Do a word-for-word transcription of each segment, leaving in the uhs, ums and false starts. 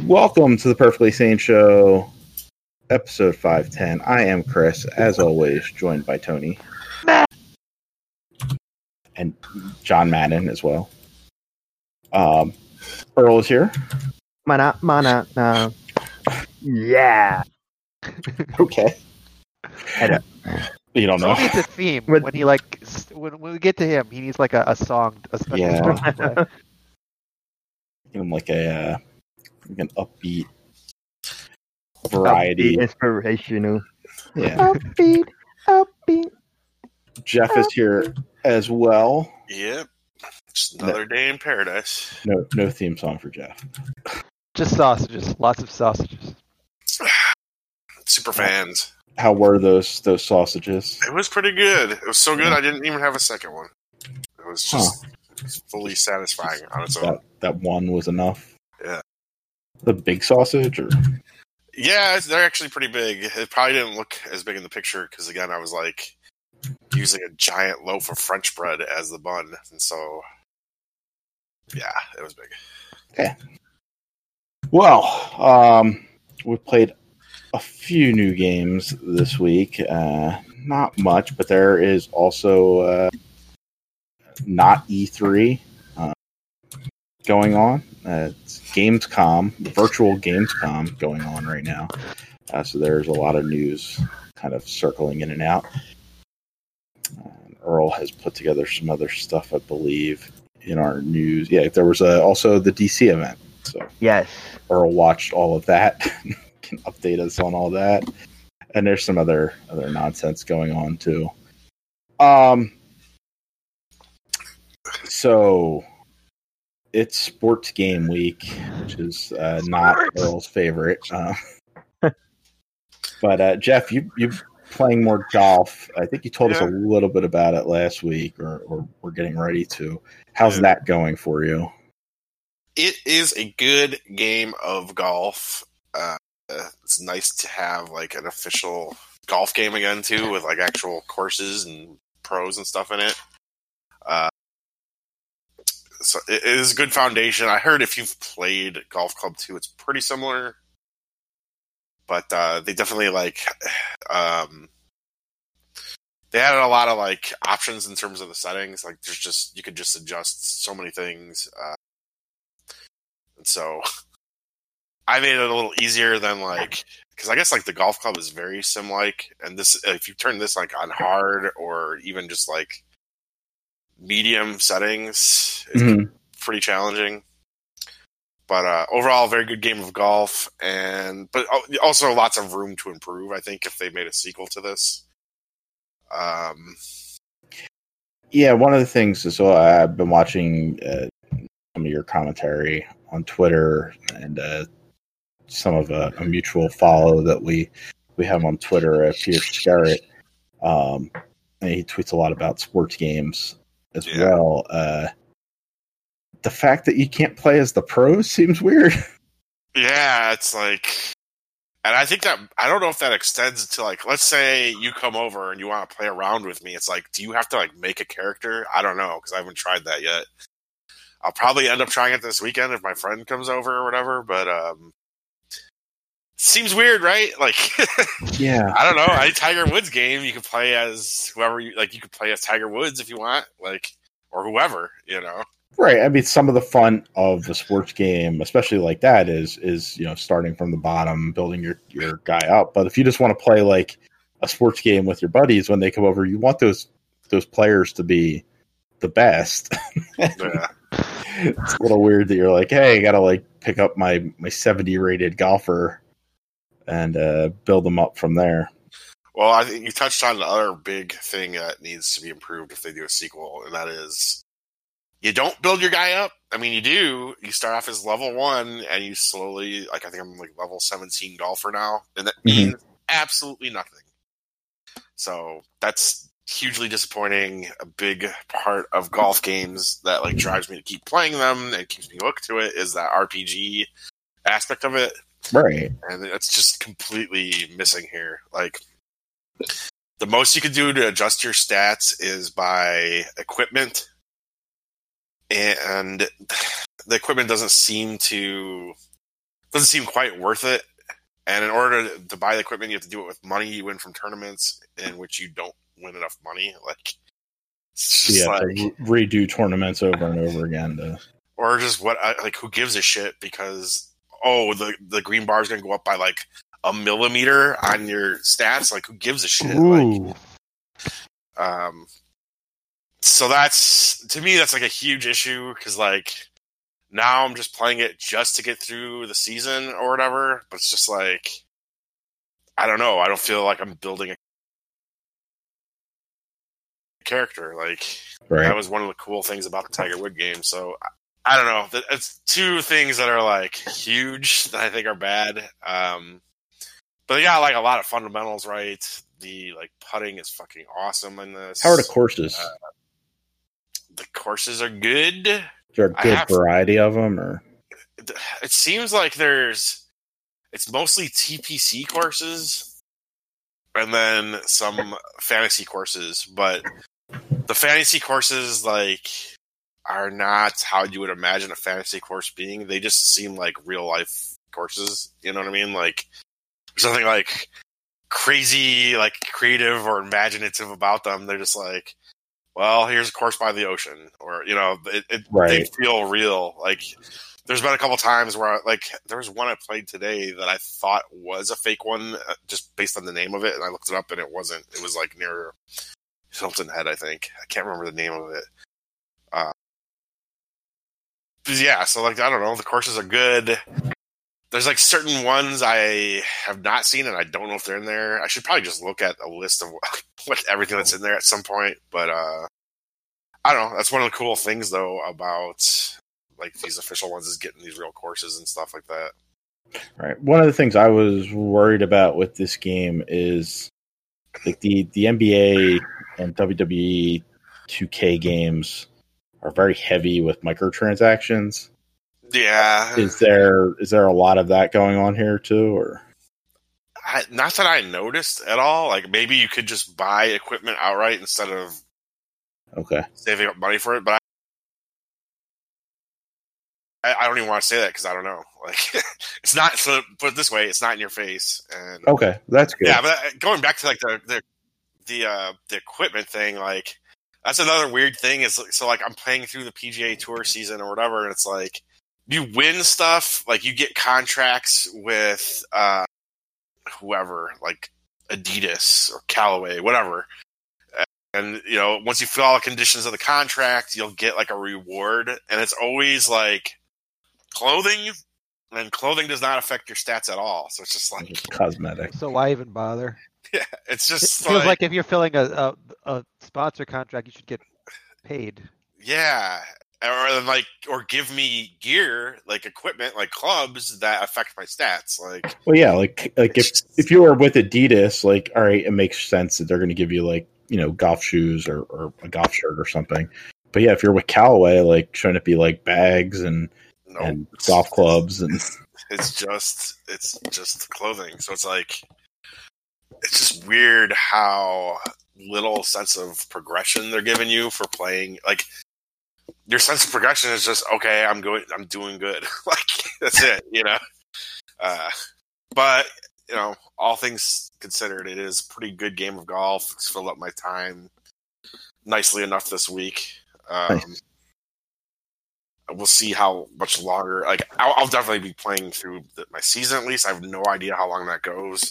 Welcome to the Perfectly Sane Show, episode five ten. I am Chris, as always, joined by Tony. And John Madden as well. Um, Earl is here. Mana, mana, no. Yeah. Okay. I don't. You don't know. He needs a theme when, when he like when, when we get to him. He needs like a, a song. A special Yeah. song to play. Give him like a uh, like an upbeat variety. Upbeat, inspirational. Yeah. Upbeat, upbeat. Jeff is here as well. Yep. Just another day in paradise. No, no theme song for Jeff. Just sausages. Lots of sausages. Super fans. How were those those sausages? It was pretty good. It was so good I didn't even have a second one. It was just huh. it was fully satisfying on its own. That, that one was enough? Yeah. The big sausage? Or yeah, they're actually pretty big. It probably didn't look as big in the picture because, again, I was like using a giant loaf of French bread as the bun. And so, yeah, it was big. Okay. Well, um, we played a few new games this week. Uh, not much, but there is also uh, not E three uh, going on. Uh, it's Gamescom, virtual Gamescom going on right now. Uh, so there's a lot of news kind of circling in and out. Uh, Earl has put together some other stuff, I believe, in our news. Yeah, there was a, also the D C event. So yes, Earl watched all of that. Can update us on all that. And there's some other other nonsense going on too. Um. So it's sports game week, which is uh, not Earl's favorite. Uh, but uh, Jeff, you you playing more golf. I think you told yeah. us a little bit about it last week, or, or we're getting ready to. How's yeah. that going for you? It is a good game of golf. Uh, it's nice to have like an official golf game again too, with like actual courses and pros and stuff in it. Uh, so it is a good foundation. I heard if you've played Golf Club two, it's pretty similar, but uh, they definitely like um, they added a lot of like options in terms of the settings. Like there's just you could just adjust so many things. Uh, And so I made it a little easier than like, because I guess like the Golf Club is very sim-like, and this if you turn this like on hard or even just like medium settings, it's mm-hmm. pretty challenging. But uh, overall, very good game of golf, and but also lots of room to improve. I think if they made a sequel to this. Um. Yeah, one of the things is so I've been watching uh, some of your commentary on Twitter, and uh, some of a, a mutual follow that we we have on Twitter, uh, Pierce Garrett. Um, and he tweets a lot about sports games as yeah. well. Uh, the fact that you can't play as the pros seems weird. Yeah, it's like, and I think that I don't know if that extends to like, let's say you come over and you want to play around with me. It's like, do you have to like make a character? I don't know because I haven't tried that yet. I'll probably end up trying it this weekend if my friend comes over or whatever, but um, seems weird, right? Like, yeah, I don't know. I Tiger Woods game, you could play as whoever you like. You could play as Tiger Woods if you want, like, or whoever, you know. Right. I mean, some of the fun of the sports game, especially like that, is is you know starting from the bottom, building your your guy up. But if you just want to play like a sports game with your buddies when they come over, you want those those players to be the best. Yeah. It's a little weird that you're like, hey, I gotta like pick up my, my seventy rated golfer and uh, build them up from there. Well, I think you touched on the other big thing that needs to be improved if they do a sequel, and that is you don't build your guy up. I mean, you do. You start off as level one, and you slowly, like I think I'm like level seventeen golfer now, and that mm-hmm. means absolutely nothing. So that's hugely disappointing. A big part of golf games that like drives me to keep playing them and keeps me hooked to it is that R P G aspect of it, right? And it's just completely missing here. Like the most you can do to adjust your stats is by equipment, and the equipment doesn't seem to doesn't seem quite worth it. And in order to, to buy the equipment, you have to do it with money you win from tournaments in which you don't win enough money. Like, it's just Yeah, like, to re- redo tournaments over and over again. To... or just what? Like, who gives a shit? Because oh, the the green bar is going to go up by like a millimeter on your stats. Like, who gives a shit? Ooh. Like, um, so that's to me that's like a huge issue because like. Now I'm just playing it just to get through the season or whatever, but it's just like, I don't know. I don't feel like I'm building a character. Like, Right. that was one of the cool things about the Tiger Wood game. So, I, I don't know. It's two things that are, like, huge that I think are bad. Um, but they got, like, a lot of fundamentals right. The, like, putting is fucking awesome in this. How are the courses? Uh, the courses are good. Is there a I good have- variety of them, or It seems like there's it's mostly T P C courses and then some fantasy courses, but the fantasy courses like are not how you would imagine a fantasy course being. They just seem like real life courses, you know what I mean? Like there's nothing like crazy like creative or imaginative about them. They're just like, well, here's a course by the ocean, or you know, it, it Right. they feel real. Like, there's been a couple times where, I, like, there was one I played today that I thought was a fake one, uh, just based on the name of it, and I looked it up, and it wasn't. It was like near Hilton Head, I think. I can't remember the name of it. Uh, but yeah, so like, I don't know. The courses are good. There's like certain ones I have not seen, and I don't know if they're in there. I should probably just look at a list of what everything that's in there at some point. But uh, I don't know. That's one of the cool things, though, about like these official ones is getting these real courses and stuff like that. right? One of the things I was worried about with this game is like the the N B A and W W E two K games are very heavy with microtransactions. Yeah, Is there is there a lot of that going on here too, or I, not that I noticed at all. Like maybe you could just buy equipment outright instead of okay? saving up money for it, but I, I don't even want to say that because I don't know. Like, it's not. So put it this way, it's not in your face. And Okay, that's good. yeah, but going back to like the the the uh, the equipment thing, like that's another weird thing. Is so like I'm playing through the P G A Tour season or whatever, and it's like you win stuff, like you get contracts with uh, whoever, like Adidas or Callaway, whatever. And, you know, once you fill all the conditions of the contract, you'll get, like, a reward. And it's always, like, clothing. And clothing does not affect your stats at all. So it's just, like... It's cosmetic. So why even bother? Yeah, it's It just, feels like... like if you're filling a, a, a sponsor contract, you should get paid. Yeah. Or, like, or give me gear, like, equipment, like clubs that affect my stats. Like... Well, yeah, like like if if you were with Adidas, like, all right, it makes sense that they're going to give you, like, you know, golf shoes or, or a golf shirt or something. But yeah, if you're with Callaway, like, shouldn't it be like bags and No, and golf clubs and it's just it's just clothing. So it's like it's just weird how little sense of progression they're giving you for playing. Like your sense of progression is just okay. I'm going. I'm doing good. Like that's it. You know. Uh, but you know, all things considered, it is a pretty good game of golf. It's filled up my time nicely enough this week. Um, Nice. We'll see how much longer. Like, I'll, I'll definitely be playing through the, my season at least. I have no idea how long that goes.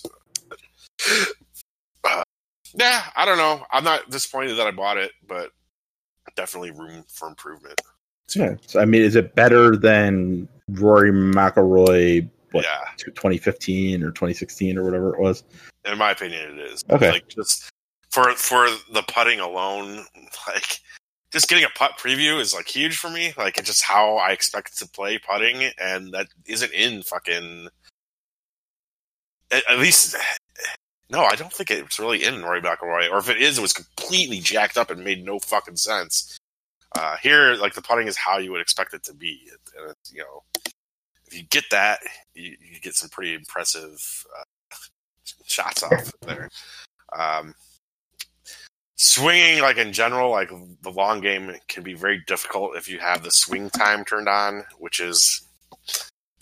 Uh, yeah, I don't know. I'm not disappointed that I bought it, but definitely room for improvement. yeah. So, I mean, is it better than Rory McIlroy? What, Yeah, twenty fifteen or twenty sixteen or whatever it was? in my opinion, it is. Okay. Like just for for the putting alone, like just getting a putt preview is like huge for me. Like it's just how I expect to play putting, and that isn't in fucking. At, at least, no, I don't think it's really in Rory McIlroy. Or if it is, it was completely jacked up and made no fucking sense. Uh, here, like the putting is how you would expect it to be, and it's, you know. If you get that, you, you get some pretty impressive uh, shots off there. Um, swinging, like in general, like the long game can be very difficult if you have the swing time turned on, which is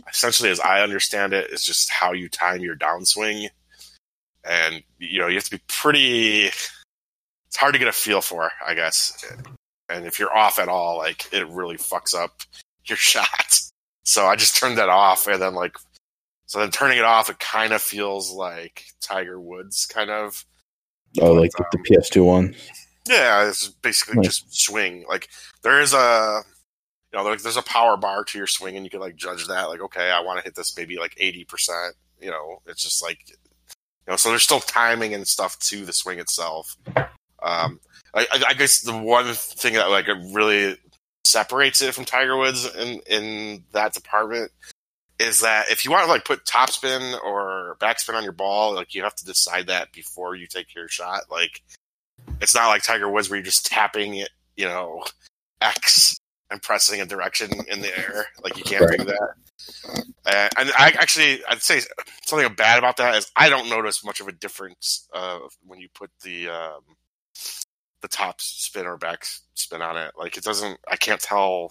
essentially, as I understand it, is just how you time your downswing. And, you know, you have to be pretty... It's hard to get a feel for, I guess. And if you're off at all, like, it really fucks up your shot. So I just turned that off, and then, like... So then turning it off, it kind of feels like Tiger Woods, kind of. Oh, but, like um, the P S two one? Yeah, it's basically Nice. just swing. Like, there is a... You know, like, there's a power bar to your swing, and you can, like, judge that. Like, okay, I want to hit this maybe, like, eighty percent. You know, it's just, like... You know, so there's still timing and stuff to the swing itself. Um, I, I guess the one thing that, like, really separates it from Tiger Woods in, in that department is that if you want to, like, put topspin or backspin on your ball, like, you have to decide that before you take your shot. Like, it's not like Tiger Woods where you're just tapping it, you know, X and pressing a direction in the air. Like, you can't Right. do that. Uh, and I actually, I'd say something bad about that is I don't notice much of a difference uh, when you put the um, the top spin or back spin on it. Like, it doesn't, I can't tell.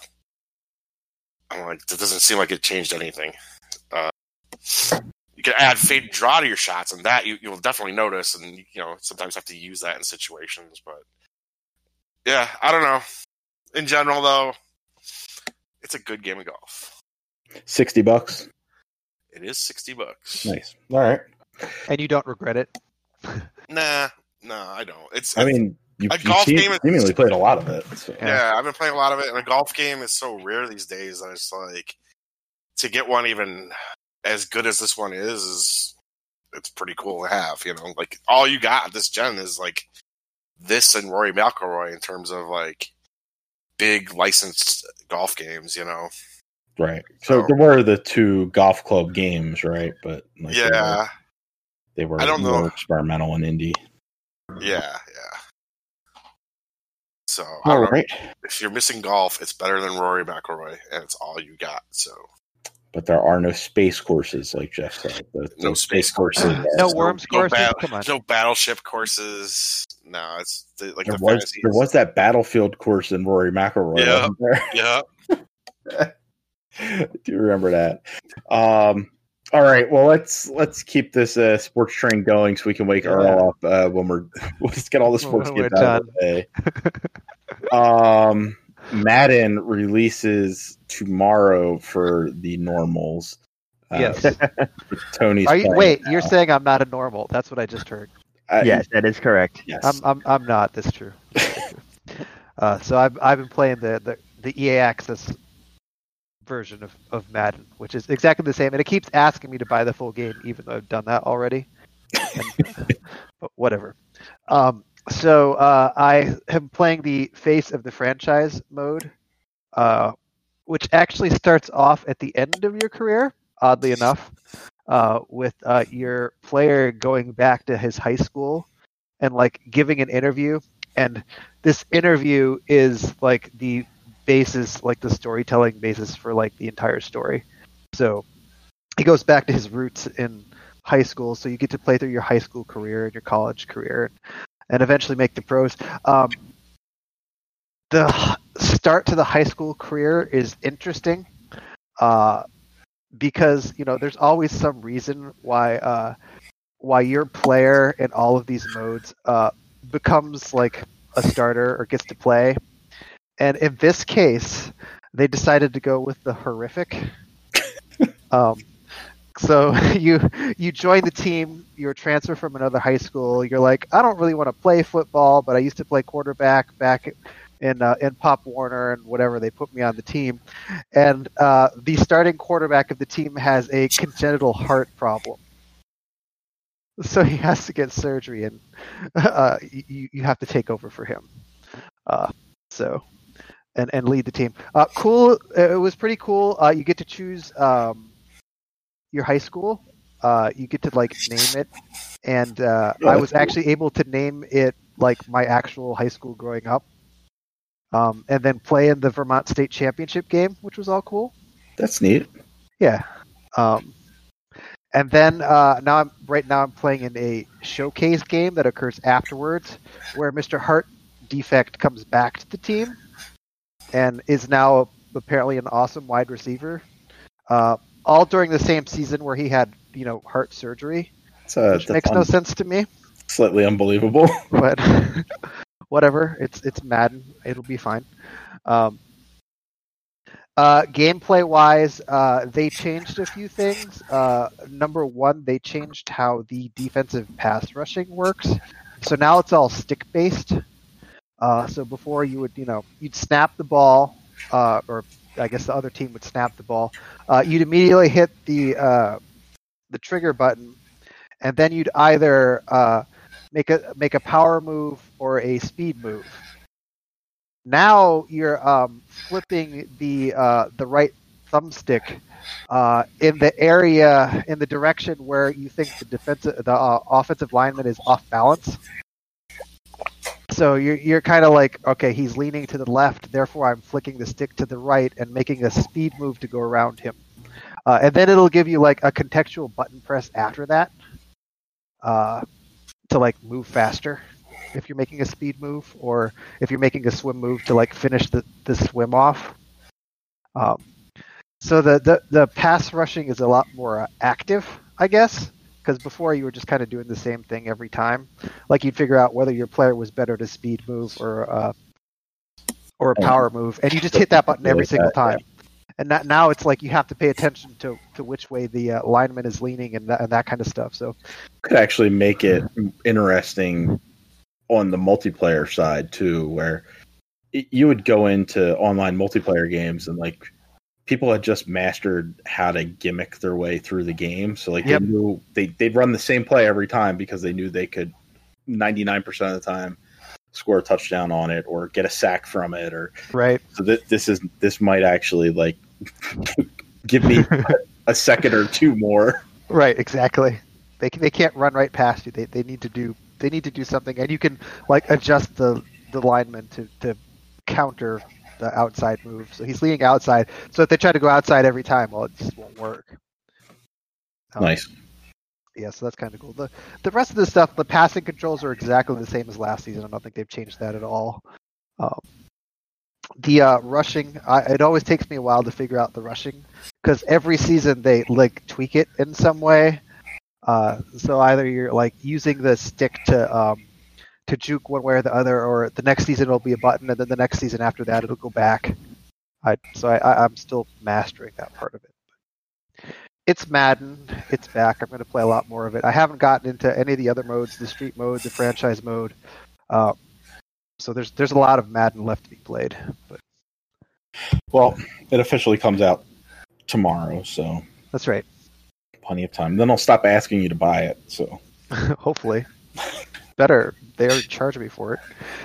I'm like, it doesn't seem like it changed anything. Uh, you can add fade and draw to your shots, and that you, you'll definitely notice, and you know sometimes have to use that in situations. But yeah, I don't know. In general, though, it's a good game of golf. sixty bucks. It is sixty bucks. Nice. All right. And you don't regret it. Nah, no, I don't. It's I mean, you, A you golf seem- game is- seemingly played a lot of it. So. yeah, I've been playing a lot of it, and a golf game is so rare these days that it's like to get one even as good as this one is is it's pretty cool to have. You know, like all you got this gen is like this and Rory McIlroy in terms of like big licensed golf games. You know, Right. So So- there were the two golf club games, right? But like, they were, yeah, they were I don't more know. experimental and indie. yeah, yeah. So I All don't know. right. If you're missing golf, it's better than Rory McIlroy, and it's all you got. So But there are no space courses, like Jeff said. The, No the space courses. courses. No no- worms no courses? bat- Come on. no battleship courses. No, it's the, like There the was fantasies. there was that battlefield course in Rory McIlroy. Yeah. Wasn't there? Yeah. I do remember that. Um, all right. Well, let's let's keep this uh, sports train going so we can wake Yeah. Earl up uh, when we're let's get all the sports When we're games out of the way. Um, Madden releases tomorrow for the normals. Uh, Yes. Tony's. Are you, playing wait, now. you're saying I'm not a normal. That's what I just heard. Uh, Yes, that is correct. Yes. I'm I'm I'm not. That's true. That's true. Uh, so I've I've been playing the, the, the E A Access version of, of Madden, which is exactly the same, and it keeps asking me to buy the full game, even though I've done that already. And, but whatever. Um, so uh, I am playing the Face of the Franchise mode, uh, which actually starts off at the end of your career, oddly enough, uh, with uh, your player going back to his high school and like giving an interview. And this interview is like the basis, like the storytelling basis for like the entire story. So he goes back to his roots in high school. So you get to play through your high school career and your college career, and eventually make the pros. Um, the start to the high school career is interesting uh, because you know there's always some reason why uh, why your player in all of these modes uh, becomes like a starter or gets to play. And in this case, they decided to go with the horrific. um, so you you join the team, you're transferred from another high school. You're like, I don't really want to play football, but I used to play quarterback back in uh, in Pop Warner and whatever. They put me on the team, and uh, the starting quarterback of the team has a congenital heart problem. So he has to get surgery, and uh, you you have to take over for him. Uh, so. And, and lead the team. Uh, cool. It was pretty cool. Uh, you get to choose um, your high school. Uh, you get to like name it, and uh, Yeah, I that's was cool. actually able to name it like my actual high school growing up, um, and then play in the Vermont State Championship game, which was all cool. That's neat. Yeah. Um, and then uh, now I'm right now I'm playing in a showcase game that occurs afterwards, where Mister Hart Defect comes back to the team and is now apparently an awesome wide receiver. Uh, all during the same season where he had, you know, heart surgery, It's, uh, which that's makes un- no sense to me. slightly unbelievable. But whatever, it's it's Madden. It'll be fine. Um, uh, gameplay wise, uh, they changed a few things. Uh, number one, they changed how the defensive pass rushing works. So now it's all stick based. Uh, so before you would, you know, you'd snap the ball, uh, or I guess the other team would snap the ball. Uh, you'd immediately hit the uh, the trigger button, and then you'd either uh, make a make a power move or a speed move. Now you're um, flipping the uh, the right thumbstick uh, in the area in the direction where you think the defensive the uh, offensive lineman is off balance. So you're you're kind of like, okay, he's leaning to the left, therefore I'm flicking the stick to the right and making a speed move to go around him. Uh, and then it'll give you like a contextual button press after that uh, to like move faster if you're making a speed move, or if you're making a swim move to like finish the, the swim off. Um, so the, the, the pass rushing is a lot more uh, active, I guess, because before you were just kind of doing the same thing every time. Like you'd figure out whether your player was better to speed move or uh, or a power move, and you just hit that button every single time. And that, now it's like you have to pay attention to, to which way the uh, lineman is leaning and that, and that kind of stuff. So Could actually make it interesting on the multiplayer side too, where it, you would go into online multiplayer games and like people had just mastered how to gimmick their way through the game. So like Yep. they knew they they'd run the same play every time because they knew they could ninety-nine percent of the time score a touchdown on it or get a sack from it. Or right, so th- this is this might actually like give me a second or two more. right, exactly. They can, they can't run right past you. They they need to do they need to do something, and you can like adjust the the lineman to to counter the outside move. So he's leaning outside. So if they try to go outside every time, well, it just won't work. Um, Nice. Yeah, so that's kind of cool. The the rest of the stuff, the passing controls are exactly the same as last season. I don't think they've changed that at all. Um, the uh, rushing, I, it always takes me a while to figure out the rushing because every season they like tweak it in some way. Uh, so either you're like using the stick to um, to juke one way or the other, or the next season it'll be a button, and then the next season after that it'll go back. I, so I, I, I'm still mastering that part of it. It's Madden. It's back. I'm going to play a lot more of it. I haven't gotten into any of the other modes, the street mode, the franchise mode. Uh, so there's there's a lot of Madden left to be played. But Well, it officially comes out tomorrow, so that's right. plenty of time. Then I'll stop asking you to buy it. So Hopefully. Better. They already charged me for it.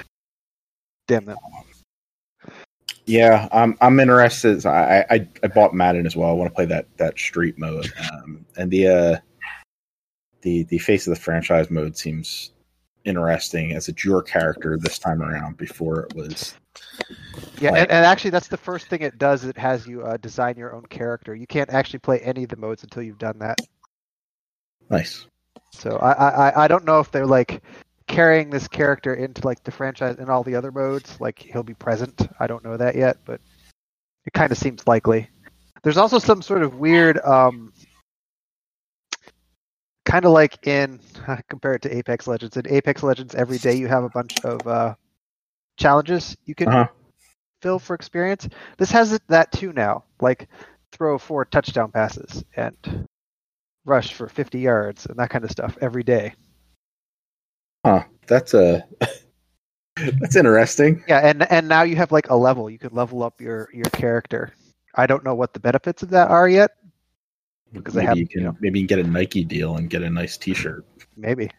Damn them. yeah, I'm I'm interested. I, I I bought Madden as well. I want to play that that street mode, um, and the uh, the the face of the franchise mode seems interesting as it's your character this time around. Before it was Yeah, like- and, and actually that's the first thing it does. It has you uh, design your own character. You can't actually play any of the modes until you've done that. nice. So I, I, I don't know if they're like carrying this character into like the franchise and all the other modes. Like he'll be present. I don't know that yet, but it kind of seems likely. There's also some sort of weird, um, kind of like in compare it to Apex Legends. In Apex Legends, every day you have a bunch of uh, challenges you can Uh-huh. fill for experience. This has it- that too now. Like throw four touchdown passes and rush for fifty yards and that kind of stuff every day. Huh. That's a that's interesting. Yeah, and and now you have like a level. You can level up your your character. I don't know what the benefits of that are yet because I Maybe haven't. you can You know, maybe you can get a Nike deal and get a nice T-shirt. maybe.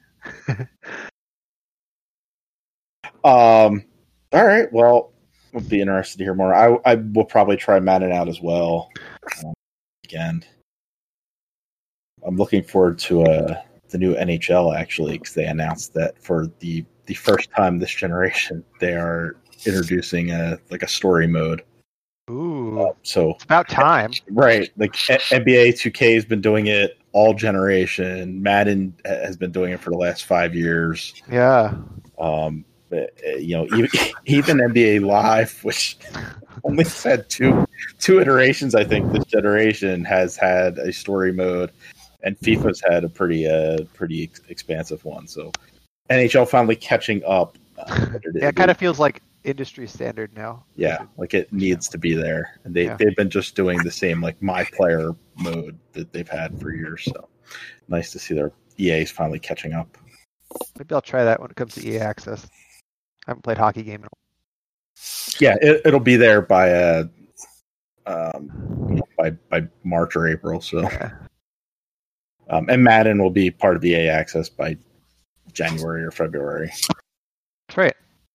Um. All right. Well, we'll be interested to hear more. I I will probably try Madden out as well. Um, again, I'm looking forward to uh, the new N H L actually because they announced that for the the first time this generation they are introducing a like a story mode. Ooh, So it's about time. right, like N B A two K has been doing it all generation. Madden has been doing it for the last five years. Yeah. Um, but, uh, you know, even, even N B A Live, which only had two two iterations. I think this generation has had a story mode, and FIFA's had a pretty uh pretty ex- expansive one. So N H L finally catching up. Uh, it, Yeah, it kind of feels like industry standard now. yeah, like it needs to be there. And they Yeah. they've been just doing the same like my player mode that they've had for years. So nice to see their E A's finally catching up. Maybe I'll try that when it comes to E A Access. I haven't played hockey game in a Yeah, it, it'll be there by uh, um, you know, by by March or April. So, while. um, and Madden will be part of the E A Access by January or February. That's right.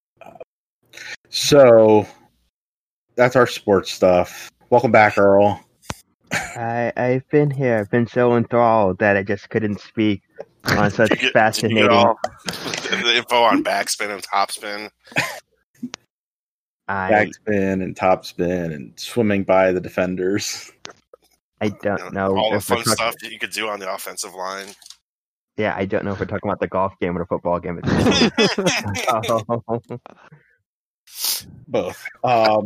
So that's our sports stuff. Welcome back, Earl. I, I've been here. I've been so enthralled that I just couldn't speak on such Did you get- fascinating. Did you get all the info on backspin and topspin? I Backspin and topspin and swimming by the defenders. I You don't know, know all the if we're fun talking- stuff that you could do on the offensive line. Yeah, I don't know if we're talking about the golf game or the football game. At this point. Both. Um,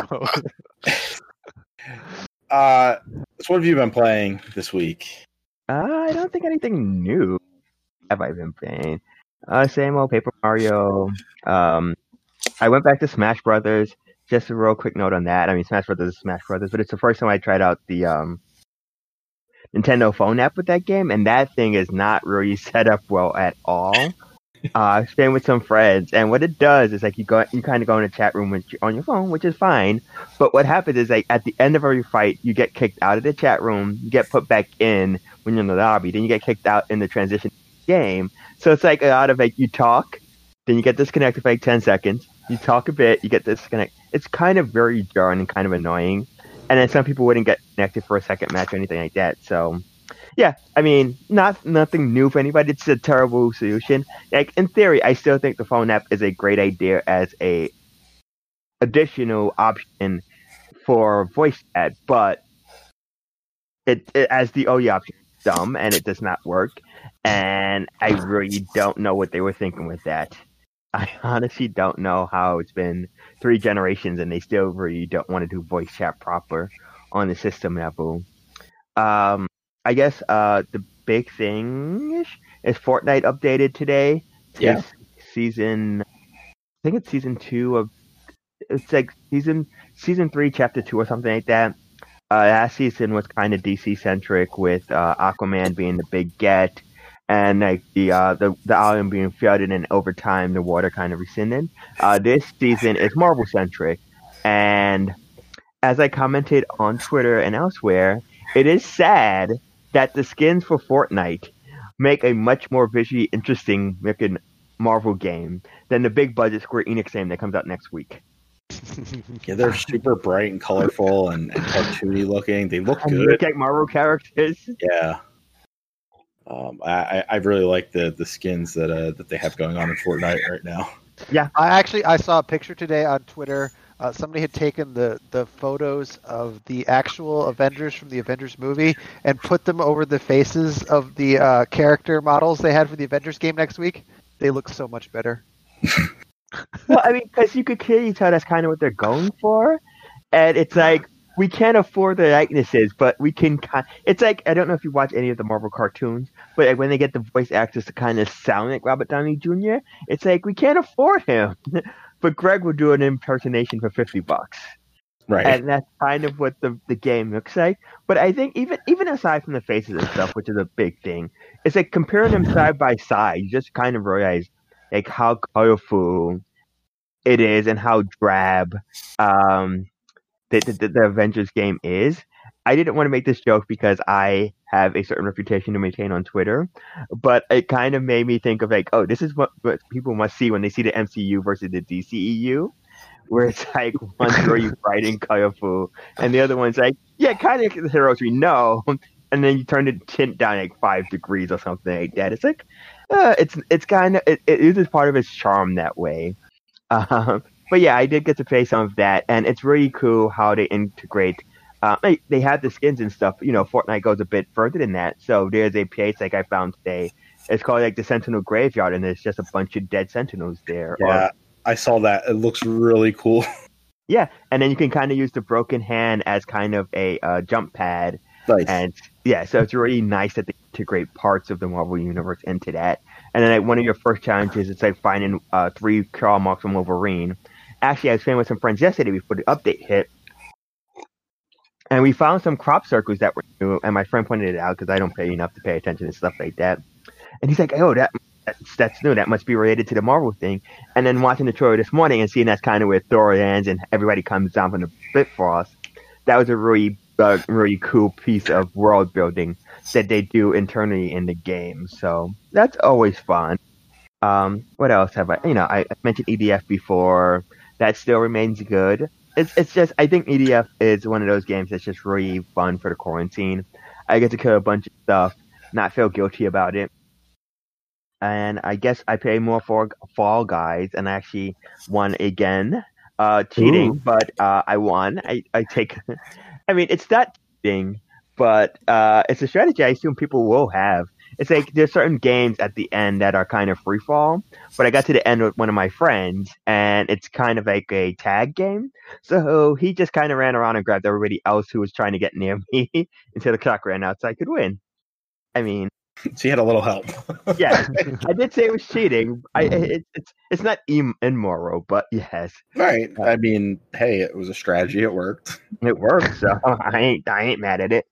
uh, so what have you been playing this week? Uh, I don't think anything new have I been playing. Uh, same old Paper Mario. Um, I went back to Smash Brothers. Just a real quick note on that. I mean, Smash Brothers is Smash Brothers, but it's the first time I tried out the um, Nintendo phone app with that game, and that thing is not really set up well at all. Uh, I was playing with some friends, and what it does is like you go, you kind of go in a chat room with, on your phone, which is fine. But what happens is like at the end of every fight, you get kicked out of the chat room, you get put back in when you're in the lobby, then you get kicked out in the transition game. So it's like a lot of like you talk, then you get disconnected for like ten seconds. You talk a bit, you get disconnected. It's kind of very jarring and kind of annoying. And then some people wouldn't get connected for a second match or anything like that. So, yeah, I mean, not nothing new for anybody. It's a terrible solution. Like in theory, I still think the phone app is a great idea as a additional option for voice chat, but it, it as the only option is dumb and it does not work. And I really don't know what they were thinking with that. I honestly don't know how it's been three generations and they still really don't want to do voice chat proper on the system level. Um, I guess uh, the big thing is Fortnite updated today. Yeah. It's season, I think it's season two of, it's like season season three, chapter two or something like that. Uh, last season was kind of D C centric with uh, Aquaman being the big get. And like the uh the the island being flooded, and over time the water kind of rescinded. Uh, this season is Marvel centric, and as I commented on Twitter and elsewhere, it is sad that the skins for Fortnite make a much more visually interesting looking Marvel game than the big budget Square Enix game that comes out next week. Yeah, they're super bright and colorful and, and cartoony looking. They look And good. look at Marvel characters. Yeah. Um, I, I really like the, the skins that uh, that they have going on in Fortnite right now. I actually I saw a picture today on Twitter. Uh, somebody had taken the, the photos of the actual Avengers from the Avengers movie and put them over the faces of the uh, character models they had for the Avengers game next week. They look so much better. Well, I mean, because you could clearly tell that's kind of what they're going for, and it's like we can't afford the likenesses, but we can. Kind it's like I don't know if you watch any of the Marvel cartoons, but like when they get the voice actors to kind of sound like Robert Downey Junior, it's like we can't afford him, but Greg will do an impersonation for fifty bucks, Right. and that's kind of what the the game looks like. But I think even even aside from the faces and stuff, which is a big thing, it's like comparing them side by side, you just kind of realize like how colorful it is and how drab um, the, the, the Avengers game is. I didn't want to make this joke because I have a certain reputation to maintain on Twitter, but it kind of made me think of like, oh, this is what, what people must see when they see the M C U versus the D C E U, where it's like one's very bright and colorful, and the other one's like, yeah, kind of the heroes we know, and then you turn the tint down like five degrees or something like that. It's like, uh, it's it's kind of it, it is part of its charm that way. Um, but yeah, I did get to play some of that, and it's really cool how they integrate. Uh, they, they have the skins and stuff. You know, Fortnite goes a bit further than that. So there's a place like I found today. It's called like the Sentinel Graveyard, and there's just a bunch of dead Sentinels there. Yeah, Or, I saw that. It looks really cool. Yeah, and then you can kind of use the broken hand as kind of a uh, jump pad. Nice. And yeah, so it's really nice that they integrate parts of the Marvel Universe into that. And then like, one of your first challenges is like finding uh, three claw marks from Wolverine. Actually, I was playing with some friends yesterday before the update hit. And we found some crop circles that were new, and my friend pointed it out because I don't pay enough to pay attention to stuff like that. And he's like, oh, that that's, that's new. That must be related to the Marvel thing. And then watching the trailer this morning and seeing that's kind of where Thor ends and everybody comes down from the Bifrost, that was a really, uh, really cool piece of world building that they do internally in the game. So that's always fun. Um, what else have I? You know, I mentioned E D F before. That still remains good. It's it's just I think E D F is one of those games that's just really fun for the quarantine. I get to kill a bunch of stuff, not feel guilty about it. And I guess I play more for Fall Guys, and I actually won again. Uh, cheating, Ooh. but uh, I won. I, I take. I mean, it's not cheating, but uh, it's a strategy I assume people will have. It's like there's certain games at the end that are kind of free fall, but I got to the end with one of my friends, and it's kind of like a tag game. So he just kind of ran around and grabbed everybody else who was trying to get near me until the clock ran out so I could win. I mean, So you had a little help. yeah, I did say it was cheating. I it, it's it's not im- immoral, but yes, Right. I mean, hey, it was a strategy. It worked. it works. So I ain't I ain't mad at it.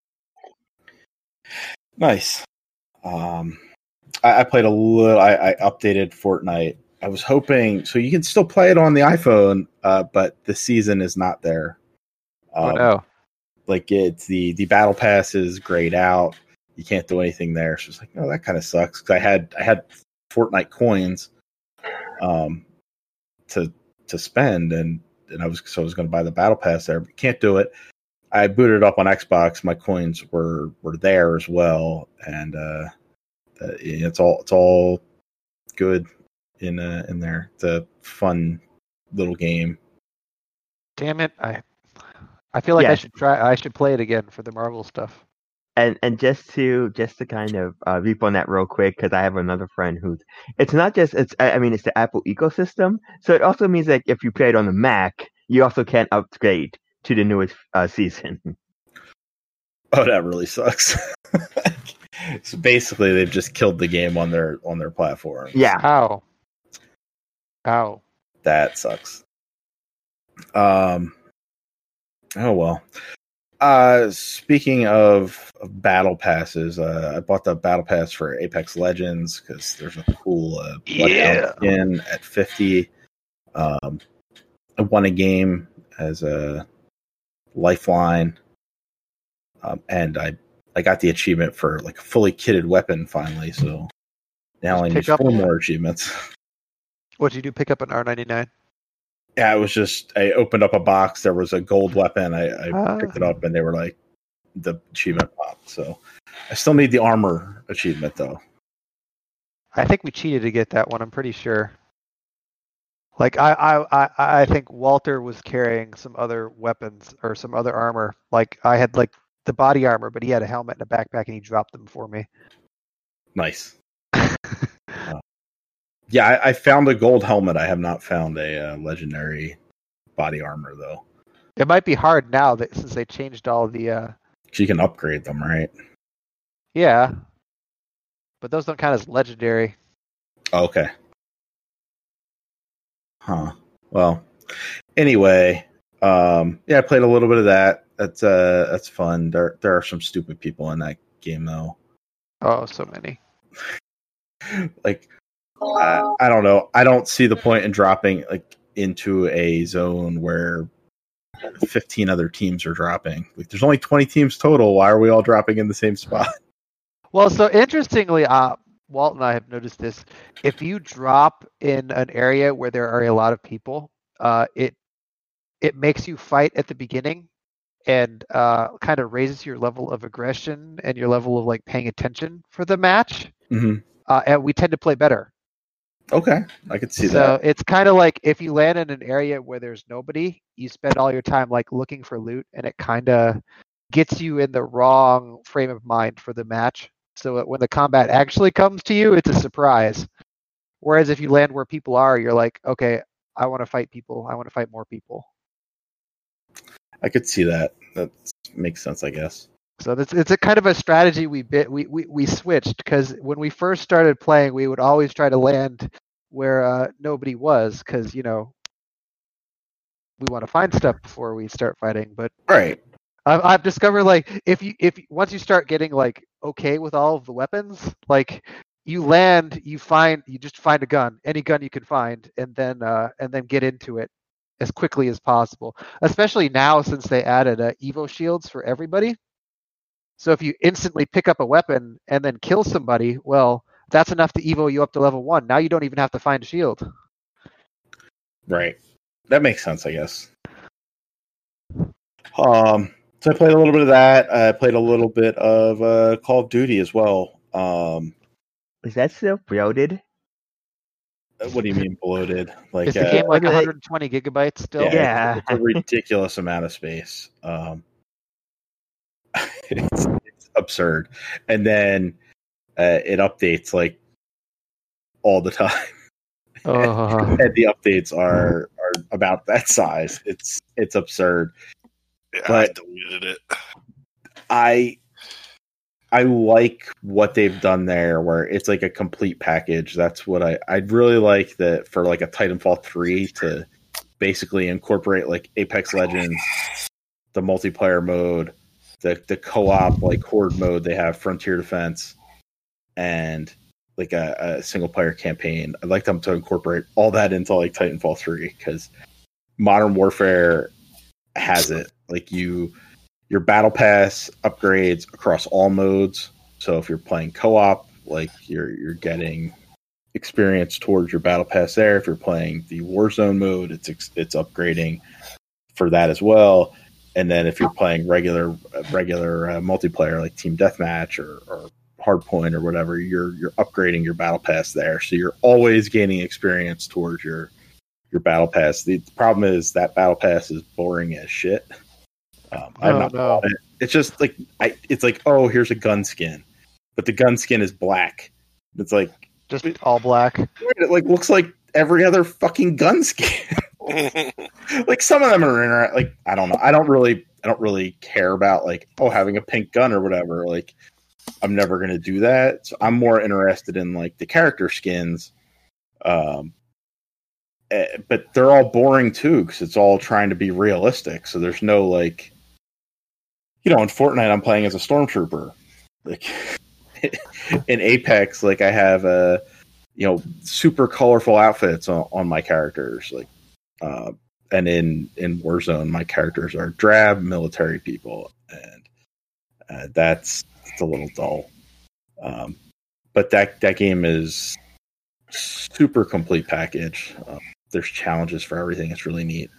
Nice. Um, I, I played a little. I, I updated Fortnite. I was hoping so you can still play it on the iPhone, uh, but the season is not there. Oh Um, no. Like it's the the battle pass is grayed out. You can't do anything there. So it's like, oh, that kind of sucks. Because I had I had Fortnite coins, um, to to spend, and and I was so I was going to buy the battle pass there, but can't do it. I booted it up on Xbox. My coins were were there as well, and uh, uh, it's all it's all good in uh, in there. It's a fun little game. Damn it! I I feel like Yeah. I should try. I should play it again for the Marvel stuff. And and just to just to kind of uh, leap on that real quick because I have another friend who's it's not just it's I I mean it's the Apple ecosystem, so it also means that if you play it on the Mac, you also can't upgrade to the newest uh, season. Oh, that really sucks. So basically, they've just killed the game on their on their platform. Yeah, Ow. Ow. That sucks. Um. Oh well. Uh, speaking of, of battle passes, uh, I bought the battle pass for Apex Legends because there's a cool uh, Yeah. skin at fifty. Um, I won a game as a lifeline, um, and I I got the achievement for like a fully kitted weapon finally. So now I need Pick up- four more achievements. What did you do? Pick up an R ninety-nine? Yeah, it was just I opened up a box. There was a gold weapon. I, I Ah. picked it up, and they were like the achievement popped. So I still need the armor achievement though. I think we cheated to get that one. I'm pretty sure. Like I, I, I, I think Walter was carrying some other weapons or some other armor. Like I had like the body armor, but he had a helmet and a backpack, and he dropped them for me. Nice. Yeah, I, I found a gold helmet. I have not found a uh, legendary body armor though. It might be hard now that since they changed all the. Uh, So you can upgrade them, right? yeah, but those don't count as legendary. Okay. Huh. Well, anyway, um, yeah, I played a little bit of that. That's uh, that's fun. There, there are some stupid people in that game, though. Oh, so many. Like, I, I don't know. I don't see the point in dropping like into a zone where fifteen other teams are dropping. Like, there's only twenty teams total. Why are we all dropping in the same spot? Well, so interestingly, uh, Walt and I have noticed this. If you drop in an area where there are a lot of people, uh, it it makes you fight at the beginning and uh, kind of raises your level of aggression and your level of like paying attention for the match. Mm-hmm. Uh, and we tend to play better. Okay, I could see so that. it's kind of like if you land in an area where there's nobody, you spend all your time like looking for loot, and it kind of gets you in the wrong frame of mind for the match. So that when the combat actually comes to you, it's a surprise. Whereas if you land where people are, you're like, okay, I want to fight people. I want to fight more people. I could see that. That makes sense, I guess. So it's it's a kind of a strategy we bit we we, we switched because when we first started playing, we would always try to land where uh, nobody was because you know we want to find stuff before we start fighting. But Right. I've, I've discovered like if you if once you start getting like okay with all of the weapons, like you land, you find you just find a gun, any gun you can find, and then uh, and then get into it as quickly as possible. Especially now since they added uh, Evo shields for everybody. So if you instantly pick up a weapon and then kill somebody, well, that's enough to Evo you up to level one. Now you don't even have to find a shield. Right. That makes sense, I guess. Um, so I played a little bit of that. I played a little bit of uh, Call of Duty as well. Um, Is that still bloated? what do you mean bloated? Like Is the uh, game like like- one hundred twenty gigabytes still? yeah, Yeah. It's, it's a ridiculous amount of space. Um, it's, it's absurd, and then uh, it updates like all the time. Oh. And the updates are are about that size. It's it's absurd. Yeah, But- I deleted it. I I like what they've done there, where it's like a complete package. That's what I I'd really like that for like a Titanfall three to basically incorporate like Apex Legends, the multiplayer mode, the the co-op like horde mode they have, Frontier Defense, and like a, a single player campaign. I'd like them to incorporate all that into like Titanfall three because Modern Warfare has it. Like you, your battle pass upgrades across all modes. So if you're playing co-op, like you're you're getting experience towards your battle pass there. If you're playing the Warzone mode, it's it's upgrading for that as well. And then if you're playing regular regular uh, multiplayer like Team Deathmatch or, or Hardpoint or whatever, you're you're upgrading your battle pass there. So you're always gaining experience towards your your battle pass. The problem is that battle pass is boring as shit. Um, I'm Oh, not no. it. It's just like I. It's like, oh, here's a gun skin, but the gun skin is black. It's like Just all black. it like looks like every other fucking gun skin. Like some of them are inter- like I don't know. I don't really I don't really care about like oh having a pink gun or whatever. Like I'm never gonna do that. So I'm more interested in like the character skins. Um, eh, but they're all boring too because it's all trying to be realistic. So there's no like, you know, in Fortnite I'm playing as a stormtrooper. Like in Apex, like I have a you know super colorful outfits on, on my characters. Like. Uh, and in, in Warzone, my characters are drab military people, and uh, that's it's a little dull. Um, but that that game is super complete package. Um, there's challenges for everything. It's really neat.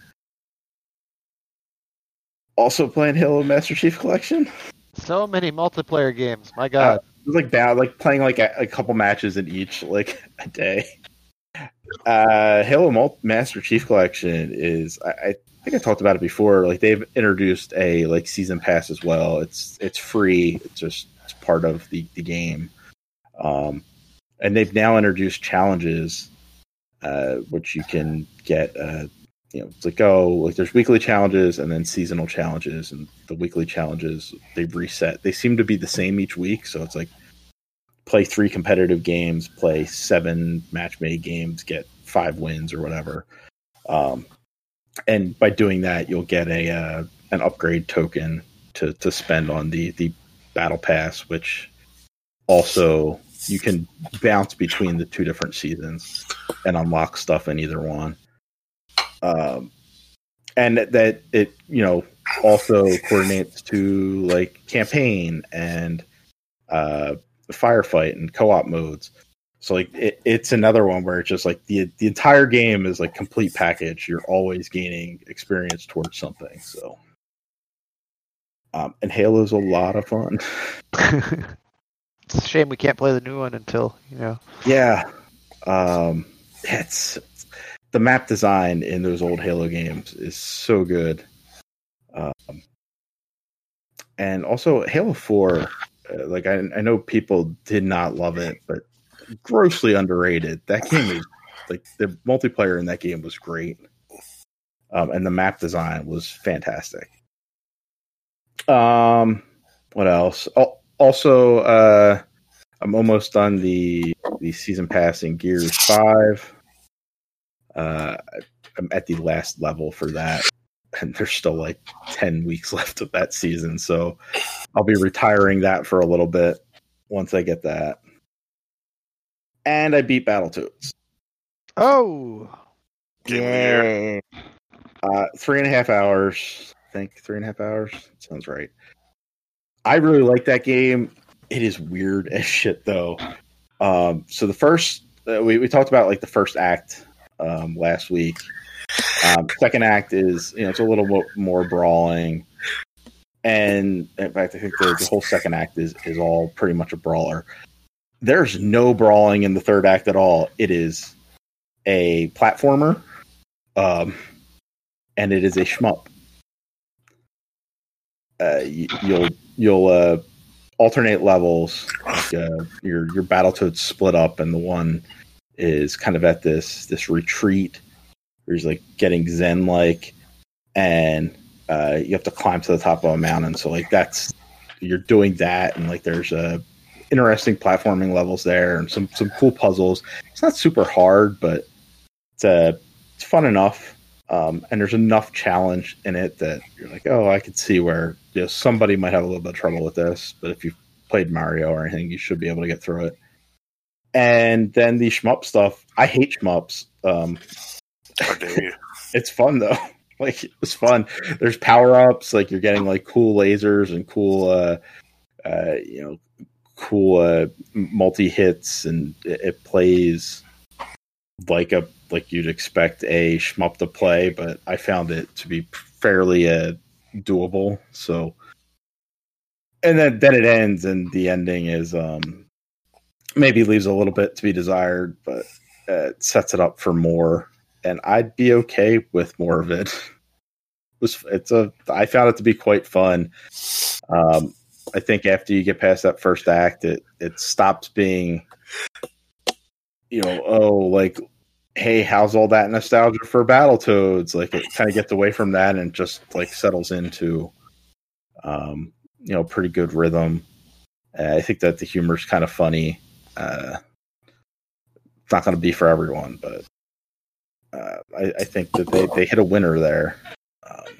Also playing Halo Master Chief Collection. So many multiplayer games. My Uh, God. it was like bad, like playing like a, a couple matches in each, like a day. Uh, Halo Mul- Master Chief Collection is I, I think I talked about it before. Like they've introduced a like season pass as well. It's it's free. It's just it's part of the the game. Um, and they've now introduced challenges, uh, which you can get. Uh, you know, it's like oh, like there's weekly challenges and then seasonal challenges, and the weekly challenges they've reset. They seem to be the same each week, so it's like. Play three competitive games, play seven match-made games, get five wins or whatever. Um, and by doing that, you'll get a uh, an upgrade token to, to spend on the, the battle pass, which also you can bounce between the two different seasons and unlock stuff in either one. Um, and that it you know also coordinates to like campaign and uh, firefight and co-op modes. So like it, it's another one where it's just like the the entire game is like complete package. You're always gaining experience towards something. So um, and Halo's a lot of fun. It's a shame we can't play the new one until, you know. Yeah. Um, it's the map design in those old Halo games is so good. Um, and also Halo four, uh, like I, I know people did not love it, but grossly underrated. That game is like the multiplayer in that game was great. Um, and the map design was fantastic. Um, what else? Al- Also, uh, I'm almost done the the season pass in Gears Five. Uh, I'm at the last level for that, and there's still like ten weeks left of that season, so I'll be retiring that for a little bit once I get that. And I beat Battletoads. Oh, Game of the year. Yay. Uh, three and a half hours. I think three and a half hours. Sounds right. I really like that game. It is weird as shit, though. Um, so the first, uh, we, we talked about like the first act um, last week. Um, second act is, you know, it's a little bit more brawling. And in fact, I think the, the whole second act is, is all pretty much a brawler. There's no brawling in the third act at all. It is a platformer, um, and it is a shmup. Uh, you, you'll you'll uh, alternate levels. Like, uh, your your Battletoads split up, and the one is kind of at this this retreat where he's like getting zen like, and uh, you have to climb to the top of a mountain. So like that's you're doing that, and like there's a interesting platforming levels there and some some cool puzzles. It's not super hard, but it's uh, it's fun enough. Um, and there's enough challenge in it that you're like, oh, I could see where you know, somebody might have a little bit of trouble with this, but if you've played Mario or anything, you should be able to get through it. And then the shmup stuff, I hate shmups. Um, How dare you? it's fun though. Like it's fun. There's power ups, like you're getting like cool lasers and cool, uh, uh, you know, cool uh, multi hits, and it, it plays like a like you'd expect a shmup to play, but I found it to be fairly uh, doable. So, and then then it ends, and the ending is um, maybe leaves a little bit to be desired, but uh, it sets it up for more. And I'd be okay with more of it. It was it's a I found it to be quite fun. Um, I think after you get past that first act, it it stops being, you know, oh, like, hey, how's all that nostalgia for Battletoads? Like, it kind of gets away from that and just like settles into, um, you know, pretty good rhythm. Uh, I think that the humor is kind of funny. Uh, it's not going to be for everyone, but uh, I, I think that they, they hit a winner there. Um,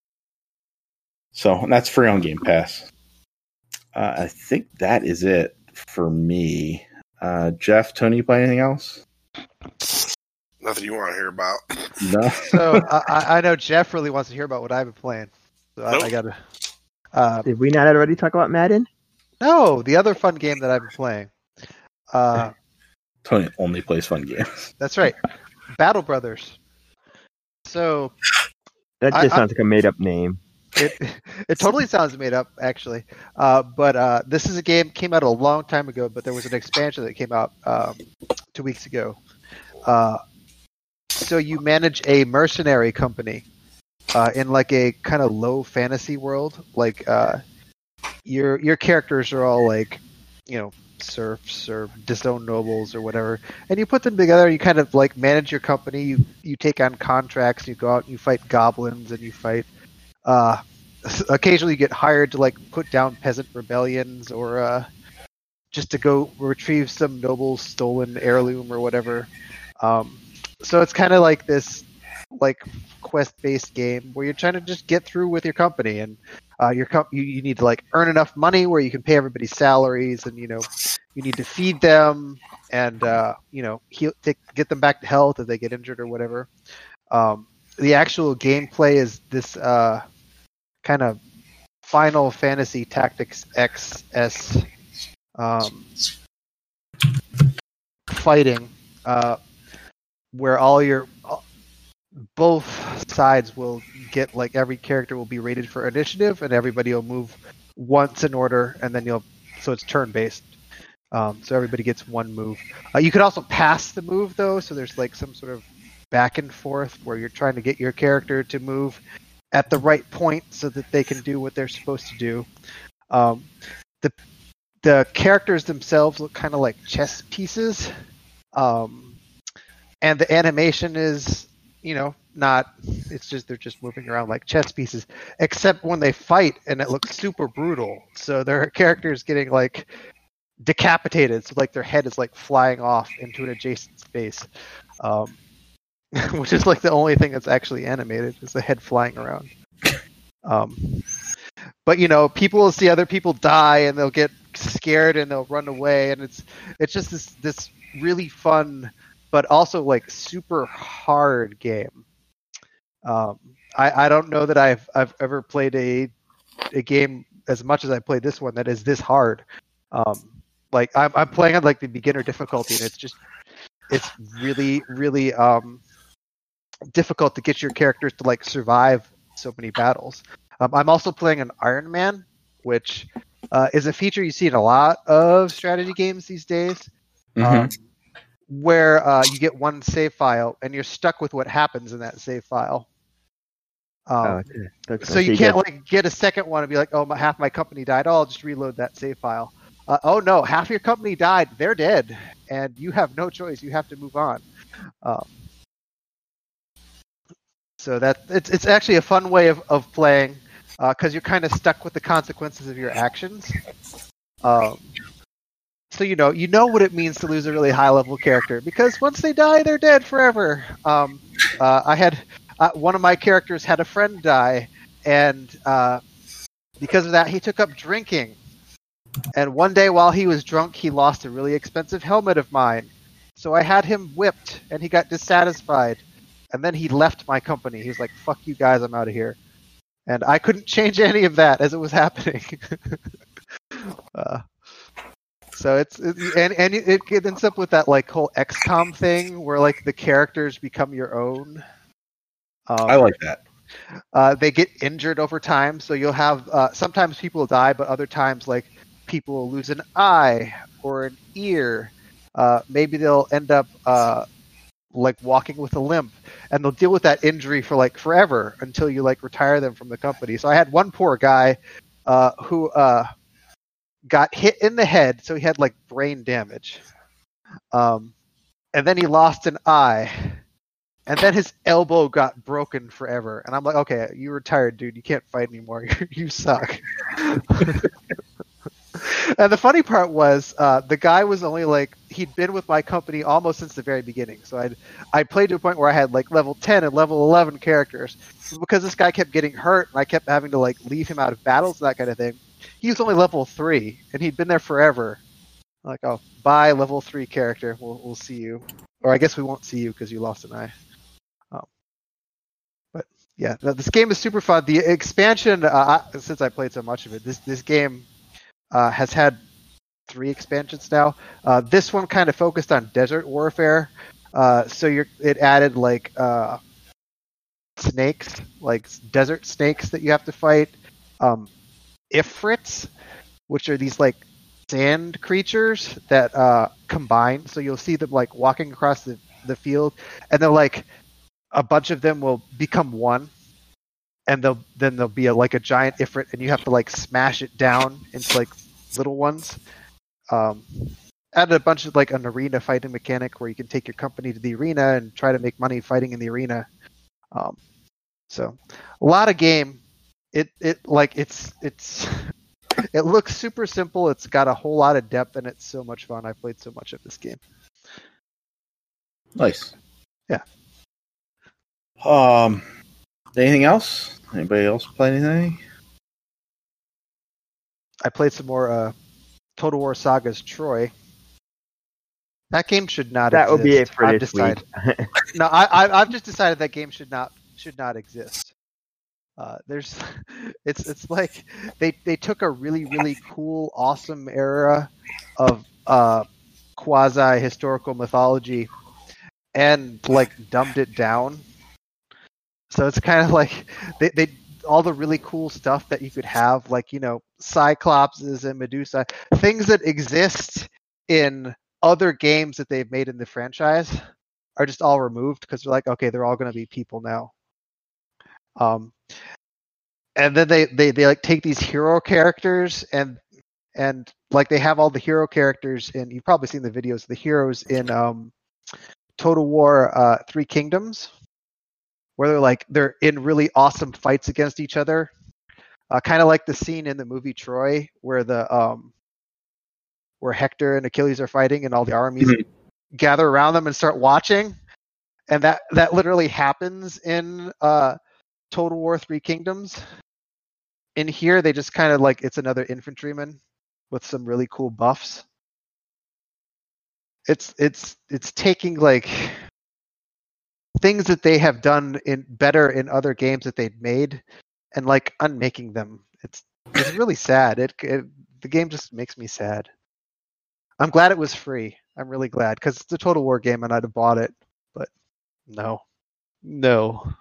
so and that's free on Game Pass. Uh, I think that is it for me. Uh, Jeff, Tony, you play anything else? Nothing you want to hear about. No. so I, I know Jeff really wants to hear about what I've been playing. So I, Nope. I gotta. Uh, Did we not already talk about Madden? no, the other fun game that I've been playing. Uh, Tony only plays fun games. that's right, Battle Brothers. So That I- just I- sounds like a made up name. it it totally sounds made up, actually. Uh, but uh, this is a game came out a long time ago, but there was an expansion that came out um, two weeks ago. Uh, so you manage a mercenary company uh, in like a kind of low fantasy world. Like uh, your your characters are all like, you know, serfs or disowned nobles or whatever, and you put them together. You kind of like manage your company. You you take on contracts. You go out and you fight goblins and you fight. Uh, occasionally you get hired to like put down peasant rebellions or uh, just to go retrieve some noble's stolen heirloom or whatever. Um, so it's kind of like this like quest-based game where you're trying to just get through with your company, and uh, your com- you, you need to like earn enough money where you can pay everybody's salaries, and you know you need to feed them and uh, you know heal, take, get them back to health if they get injured or whatever. Um, the actual gameplay is this uh, kind of Final Fantasy Tactics X S um, fighting, uh, where all your both sides will get like every character will be rated for initiative, and everybody will move once in order, and then you'll so it's turn based. Um, so everybody gets one move. Uh, you could also pass the move though, so there's like some sort of back and forth where you're trying to get your character to move at the right point so that they can do what they're supposed to do. Um, the the characters themselves look kind of like chess pieces, um, and the animation is you know, not. It's just they're just moving around like chess pieces, except when they fight, and it looks super brutal. So their characters getting like decapitated, so like their head is like flying off into an adjacent space, um, which is like the only thing that's actually animated is the head flying around. Um, but you know, people will see other people die, and they'll get scared, and they'll run away, and it's it's just this this really fun, but also like super hard game. Um, I I don't know that I've I've ever played a a game as much as I played this one that is this hard. Um, like I'm I'm playing on like the beginner difficulty, and it's just it's really really um difficult to get your characters to like survive so many battles. Um, I'm also playing an Iron Man, which uh, is a feature you see in a lot of strategy games these days, Mhm. um, where uh, you get one save file and you're stuck with what happens in that save file. Um, Oh, okay. That's so nice. you You can't get- like get a second one and be like, oh, my, half my company died. Oh, I'll just reload that save file. Uh, oh no, half your company died. They're dead, and you have no choice. You have to move on. Um, so that it's it's actually a fun way of, of playing because you're kind of stuck with the consequences of your actions. Um, so you know you know what it means to lose a really high level character because once they die, they're dead forever. Um, uh, I had uh, one of my characters had a friend die, and uh, because of that, he took up drinking. And one day while he was drunk, he lost a really expensive helmet of mine. So I had him whipped, and he got dissatisfied. And then he left my company. He was like, fuck you guys, I'm out of here. And I couldn't change any of that as it was happening. uh, so it's, it, and, and it ends up with that like whole X COM thing where like the characters become your own. Um, I like that. Uh, they get injured over time, so you'll have uh, sometimes people die, but other times like people will lose an eye or an ear. Uh, maybe they'll end up uh, like walking with a limp, and they'll deal with that injury for like forever until you like retire them from the company. So I had one poor guy uh, who uh, got hit in the head, so he had like brain damage, um, and then he lost an eye. And then his elbow got broken forever. And I'm like, okay, you retired, dude. You can't fight anymore. You suck. And the funny part was uh, the guy was only like, he'd been with my company almost since the very beginning. So I'd, I played to a point where I had like level ten and level eleven characters. But because this guy kept getting hurt and I kept having to like leave him out of battles and that kind of thing, he was only level three. And he'd been there forever. I'm like, oh, bye, level three character. We'll, we'll see you. Or I guess we won't see you because you lost an eye. Yeah, this game is super fun. The expansion, uh, since I played so much of it, this this game uh, has had three expansions now. Uh, this one kind of focused on desert warfare, uh, so you're it added like uh, snakes, like desert snakes that you have to fight. Um, Ifrits, which are these like sand creatures that uh, combine. So you'll see them like walking across the the field, and they're like. A bunch of them will become one, and they'll then there'll be a, like a giant ifrit, and you have to like smash it down into like little ones. Um, added a bunch of like an arena fighting mechanic where you can take your company to the arena and try to make money fighting in the arena. Um, so a lot of game. It it like it's it's it looks super simple. It's got a whole lot of depth, and it's so much fun. I played so much of this game. Nice. Yeah. Um, anything else? Anybody else play anything? I played some more uh, Total War Saga's Troy. That game should not that exist. will be it for I've this decided. week. No, I, I, I've just decided that game should not should not exist. Uh, there's, it's it's like they they took a really really cool awesome era of uh, quasi historical mythology and like dumbed it down. So it's kind of like they, they all the really cool stuff that you could have, like, you know, Cyclopses and Medusa, things that exist in other games that they've made in the franchise are just all removed because they're like, okay, they're all going to be people now. Um, and then they, they, they like take these hero characters and and like they have all the hero characters in. You've probably seen the videos of the heroes in um, Total War uh, Three Kingdoms. where they're like they're in really awesome fights against each other, uh, kind of like the scene in the movie Troy where the um, where Hector and Achilles are fighting and all the armies mm-hmm. gather around them and start watching, and that that literally happens in uh, Total War Three Kingdoms. In here, they just kind of like it's another infantryman with some really cool buffs. It's it's it's taking like things that they have done in better in other games that they've made, and like unmaking them. It's it's really sad. It, it the game just makes me sad. I'm glad it was free. I'm really glad because it's a Total War game and I'd have bought it, but no, no.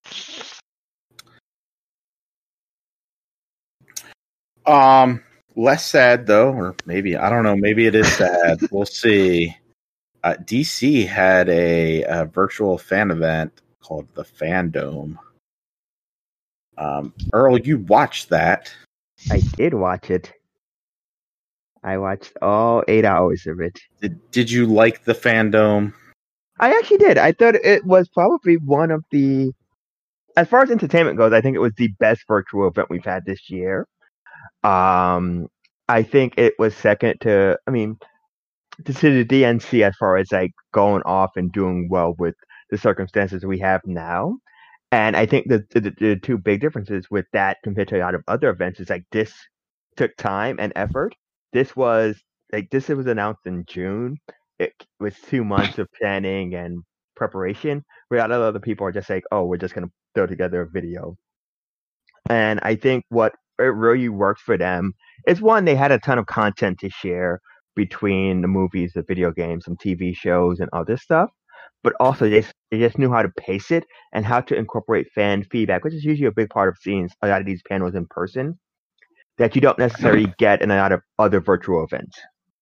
Um, less sad though, or maybe I don't know. Maybe it is sad. We'll see. Uh, D C had a, a virtual fan event called the Fandome. Um, Earl, you watched that? I did watch it. I watched all eight hours of it. Did Did you like the Fandome? I actually did. I thought it was probably one of the, as far as entertainment goes, I think it was the best virtual event we've had this year. Um, I think it was second to, I mean, to, to the D N C as far as like going off and doing well with the circumstances we have now. And I think the, the the two big differences with that compared to a lot of other events is like this took time and effort. This was like this was announced in June. It was two months of planning and preparation. Where a lot of other people are just like, oh, we're just gonna throw together a video. And I think what it really worked for them is one, they had a ton of content to share between the movies, the video games, some T V shows, and other stuff. But also, they just, they just knew how to pace it and how to incorporate fan feedback, which is usually a big part of seeing a lot of these panels in person that you don't necessarily get in a lot of other virtual events.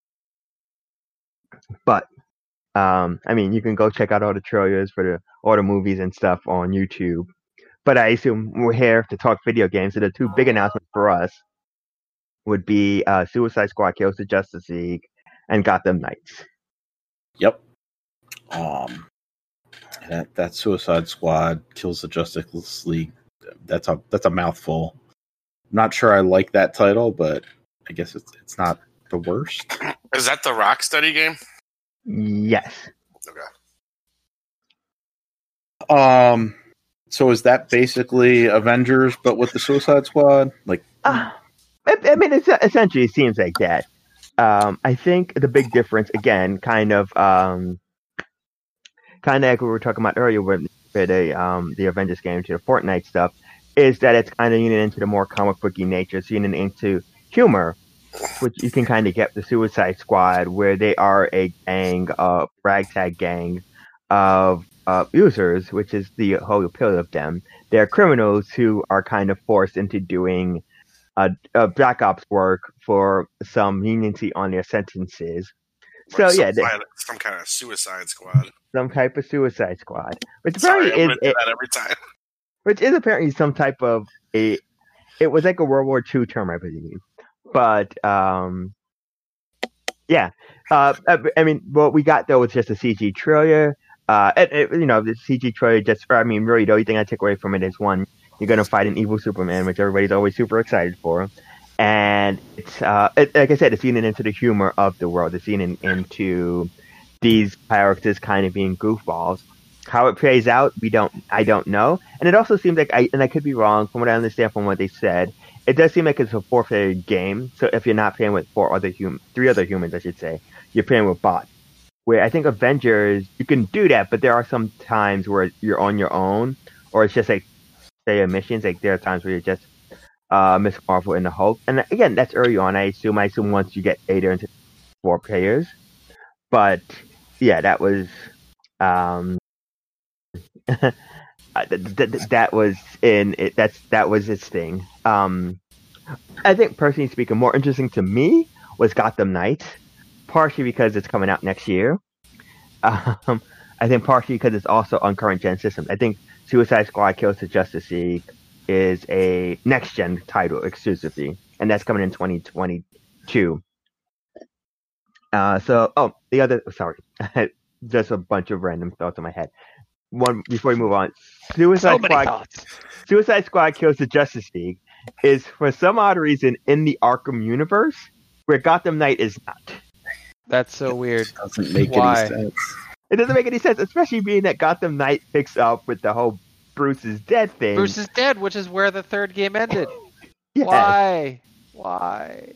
But, um, I mean, you can go check out all the trailers for the all the movies and stuff on YouTube. But I assume we're here to talk video games, so the two big announcements for us would be uh, Suicide Squad Kills the Justice League and Gotham Knights. Yep. Um, that that Suicide Squad Kills the Justice League. That's a that's a mouthful. I'm not sure I like that title, but I guess it's it's not the worst. Is that the Rocksteady game? Yes. Okay. Um. So is that basically Avengers, but with the Suicide Squad? Like, uh, I, I mean, it's essentially it seems like that. Um, I think the big difference, again, kind of, um, kind of like we were talking about earlier with, with the um, the Avengers game to the Fortnite stuff, is that it's kind of leaning into the more comic booky nature, it's leaning into humor, which you can kind of get the Suicide Squad, where they are a gang, a ragtag gang of uh, users, which is the whole appeal of them. They're criminals who are kind of forced into doing uh, uh, black ops work for some leniency on their sentences. Like so yeah, some, they, some kind of Suicide Squad. Some type of Suicide Squad, which Sorry, apparently I'm is do it, that every time. Which is apparently some type of a. It was like a World War Two term, I believe, but um, yeah. Uh, I mean, what we got though was just a C G trailer. Uh, it, it, you know, the C G trailer just, I mean, really, the only thing I take away from it is one, you're going to fight an evil Superman, which everybody's always super excited for. And it's, uh, it, like I said, it's leaning into the humor of the world. It's leaning into these characters kind of being goofballs. How it plays out, we don't, I don't know. And it also seems like, I, and I could be wrong from what I understand from what they said, it does seem like it's a four-player game. So if you're not playing with four other hum, three other humans, I should say, you're playing with bots. Where I think Avengers, you can do that, but there are some times where you're on your own, or it's just like, say, missions. Like there are times where you're just uh, Miss Marvel and the Hulk. And again, that's early on. I assume. I assume once you get later into four players. But yeah, that was um, that, that, that was in it. That's that was its thing. Um, I think personally speaking, more interesting to me was Gotham Knights. Partially because it's coming out next year. Um, I think partially because it's also on current gen systems. I think Suicide Squad Kills the Justice League is a next gen title exclusively, and that's coming in twenty twenty-two. Uh, so, oh, the other, sorry, just a bunch of random thoughts in my head. one before we move on. Suicide So many Squad. thoughts. Suicide Squad kills the Justice League is for some odd reason in the Arkham universe where Gotham Knight is not. That's so weird. Doesn't make Why? any sense. It doesn't make any sense, especially being that Gotham Knight picks up with the whole Bruce is dead thing. Bruce is dead, which is where the third game ended. Yeah. Why? Why?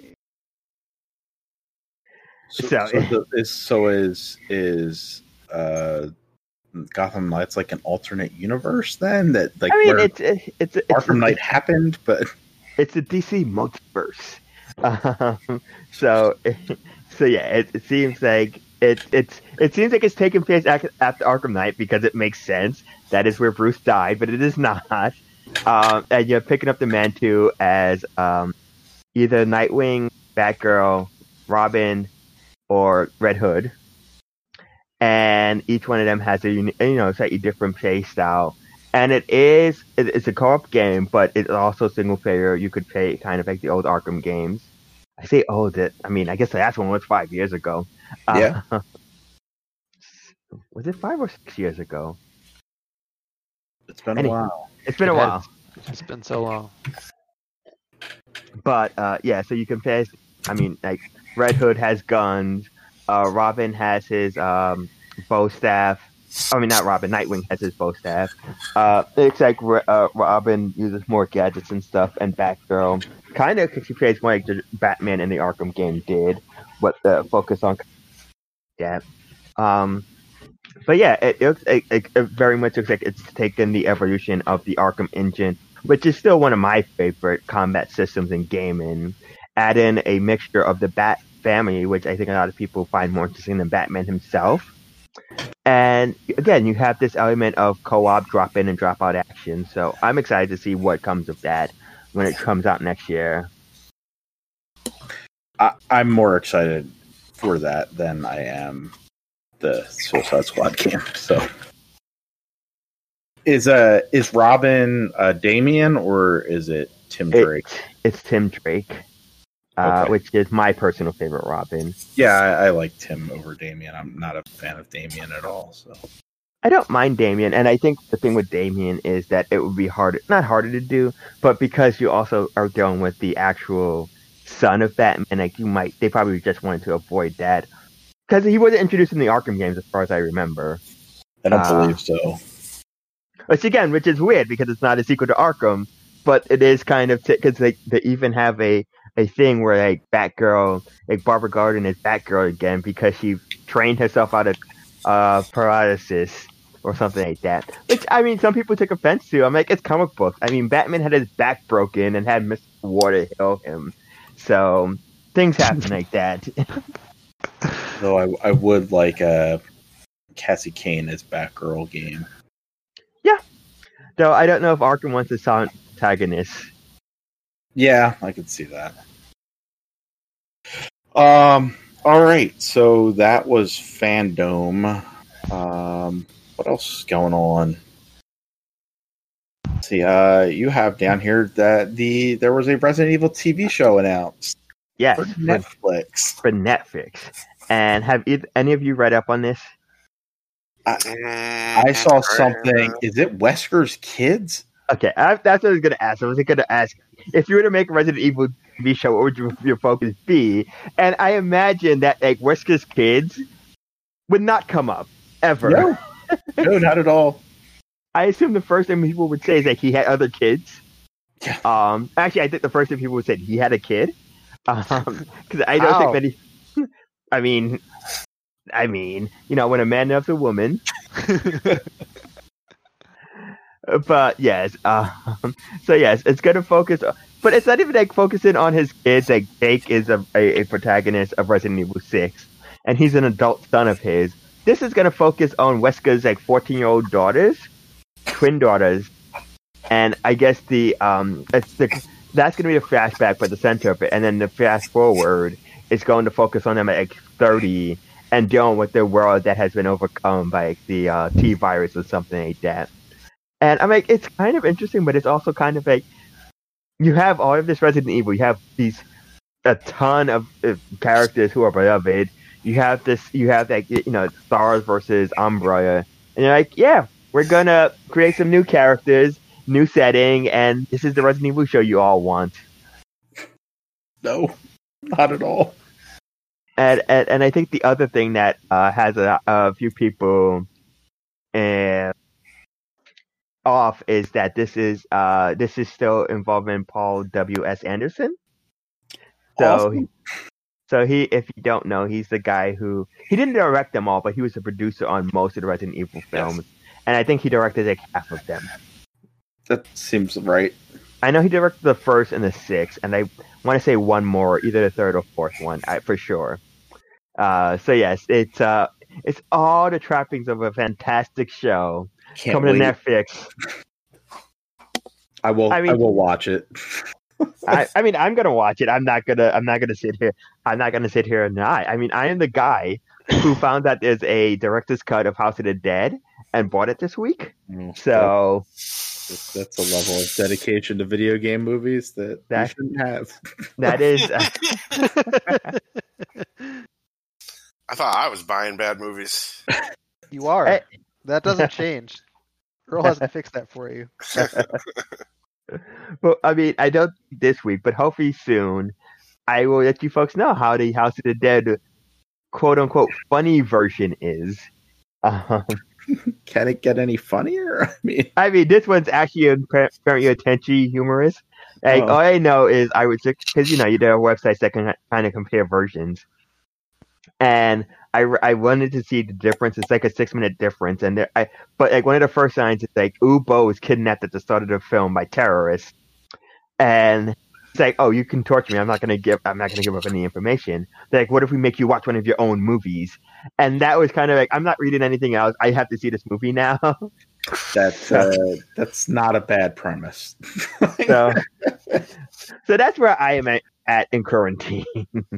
So, So- so, the, is so is is uh, Gotham Knight's like an alternate universe then that like I mean, where it's it's it's, it's, Arkham Knight happened, but it's a D C multiverse. Um, so, so yeah, it, it seems like it it's it seems like it's taking place after, after Arkham Knight because it makes sense. That is where Bruce died, but it is not. Um, and you're picking up the Mantle as um, either Nightwing, Batgirl, Robin, or Red Hood, and each one of them has a uni- you know slightly different play style. And it is it, it's a co-op game, but it's also single player. You could play kind of like the old Arkham games. I say old. It I mean I guess the last one was five years ago. Yeah. Uh, was it five or six years ago? it's been Any- a while. It's been a It while. has. It's been so long. But uh, yeah, so you can play. I mean, like Red Hood has guns. Uh, Robin has his um, bow staff. I mean, not Robin. Nightwing has his bow staff. Uh, it's like uh, Robin uses more gadgets and stuff, and Batgirl kind of she plays more like the Batman in the Arkham game did, what the focus on that. Um, but yeah, it, it looks it, it, it very much looks like it's taken the evolution of the Arkham engine, which is still one of my favorite combat systems in gaming. Add in a mixture of the Bat family, which I think a lot of people find more interesting than Batman himself. And again, you have this element of co-op drop in and drop out action. So I'm excited to see what comes of that when it comes out next year. I, I'm more excited for that than I am the Suicide Squad game. So is uh is Robin uh, Damian or is it Tim Drake? It's, it's Tim Drake, uh, Okay. which is my personal favorite Robin. Yeah, I, I like Tim over Damian. I'm not a fan of Damian at all. So I don't mind Damian, and I think the thing with Damian is that it would be harder, not harder to do, but because you also are dealing with the actual son of Batman, like you might, they probably just wanted to avoid that. Because he wasn't introduced in the Arkham games, as far as I remember. I don't Uh, believe so. Which again, which is weird because it's not a sequel to Arkham, but it is kind of because they they even have a a thing where like Batgirl, like Barbara Gordon is Batgirl again because she trained herself out of uh, paralysis or something like that. Which I mean, some people took offense to. I'm like, it's comic books. I mean, Batman had his back broken and had Mister Water heal him, so things happen like that. Though I, I would like a Cassie Kane as Batgirl game. So I don't know if Arkham wants a silent protagonist. Yeah, I could see that. Um. All right. So that was Fandom. Um. What else is going on? Let's see. Uh, you have down here that the there was a Resident Evil T V show announced Yes, for for, Netflix. for Netflix. And have eith- any of you read up on this? I saw something. Is it Wesker's Kids? Okay, I, that's what I was going to ask. I was going to ask if you were to make a Resident Evil T V show, what would your, your focus be? And I imagine that like Wesker's Kids would not come up ever. No, no, not at all. I assume the first thing people would say is that he had other kids. Yeah. Um, actually, I think the first thing people would say he had a kid. Um, because I don't How? think that he. I mean, I mean, you know, when a man loves a woman. But yes, um, so yes, it's going to focus, but it's not even like focusing on his kids. Like Jake is a, a, a protagonist of Resident Evil Six, and he's an adult son of his. This is going to focus on Wesker's like fourteen-year-old daughters, twin daughters, and I guess the um, it's the, that's going to be the flashback, but the center of it, and then the fast forward is going to focus on them at like thirty and dealing with the world that has been overcome by like, the uh, T virus or something like that. And I'm like, it's kind of interesting, but it's also kind of like you have all of this Resident Evil. You have these a ton of uh, characters who are beloved. You have this. You have like you know Stars versus Umbrella, and you're like, yeah, we're gonna create some new characters, new setting, and this is the Resident Evil show you all want. No, not at all. And and, and I think the other thing that uh, has a, a few people uh, off is that this is uh, this is still involving Paul W S Anderson. So, Awesome. so he, if you don't know, he's the guy who he didn't direct them all, but he was the producer on most of the Resident Evil films, yes. And I think he directed like half of them. That seems right. I know he directed the first and the sixth, and I want to say one more, either the third or fourth one, I, for sure. Uh, so yes, it's uh, it's all the trappings of a fantastic show. Can't coming wait. to Netflix. I will. I, mean, I will watch it. I, I mean, I'm gonna watch it. I'm not gonna. I'm not gonna sit here. I'm not gonna sit here and not. I mean, I am the guy who found that there's a director's cut of House of the Dead and bought it this week. Mm, so that's, that's a level of dedication to video game movies that, that you shouldn't have. That is. I thought I was buying bad movies. You are. Hey. That doesn't change. Earl hasn't fixed that for you. Well, I mean, I don't this week, but hopefully soon, I will let you folks know how the House of the Dead quote unquote funny version is. Um, Can it get any funnier? I mean, I mean, this one's actually apparently attention humorous. Like, oh. All I know is I would because you know you there are websites that can kind of compare versions, and I, I wanted to see the difference. It's like a six minute difference, and there, I but like one of the first signs is like Ubo was kidnapped at the start of the film by terrorists, and it's like, oh, you can torture me. I'm not gonna give. I'm not gonna give up any information. They're like, what if we make you watch one of your own movies? And that was kind of like, I'm not reading anything else. I have to see this movie now. That's uh, that's not a bad premise. so, so that's where I am at, at in quarantine.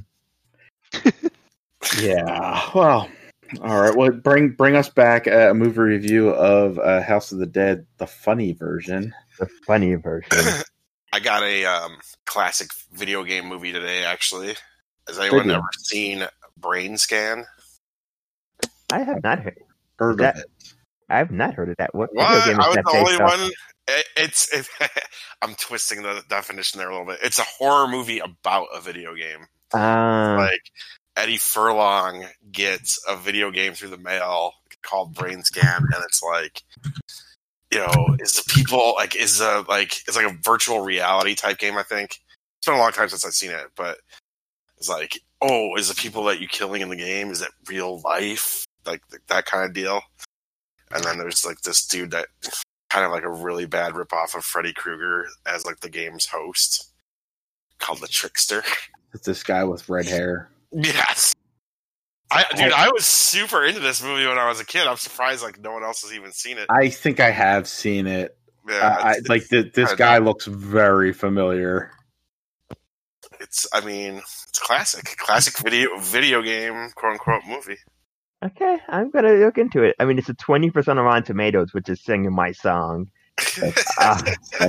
Yeah. Well, all right. Well, bring bring us back a movie review of uh, House of the Dead, the funny version. The funny version. I got a um, classic video game movie today, actually. Has anyone video. ever seen Brain Scan? I have not heard, heard that, of it. I have not heard of that. What, what? Video game is I was that the only off? one. It, it's. It, I'm twisting the definition there a little bit. It's a horror movie about a video game. Uh, like Eddie Furlong gets a video game through the mail called Brain Scan, and it's like, you know, is the people like is a like it's like a virtual reality type game. I think it's been a long time since I've seen it, but it's like, oh, is the people that you killing in the game, is it real life, like that kind of deal? And then there's like this dude that kind of like a really bad ripoff of Freddy Krueger as like the game's host, called the Trickster. It's this guy with red hair. Yes. I, dude, I was super into this movie when I was a kid. I'm surprised like no one else has even seen it. I think I have seen it. Yeah, uh, I, like the, this guy looks very familiar. It's, I mean, it's classic, classic video video game quote unquote movie. Okay, I'm gonna look into it. I mean, it's a twenty percent on Rotten Tomatoes, which is singing my song. uh,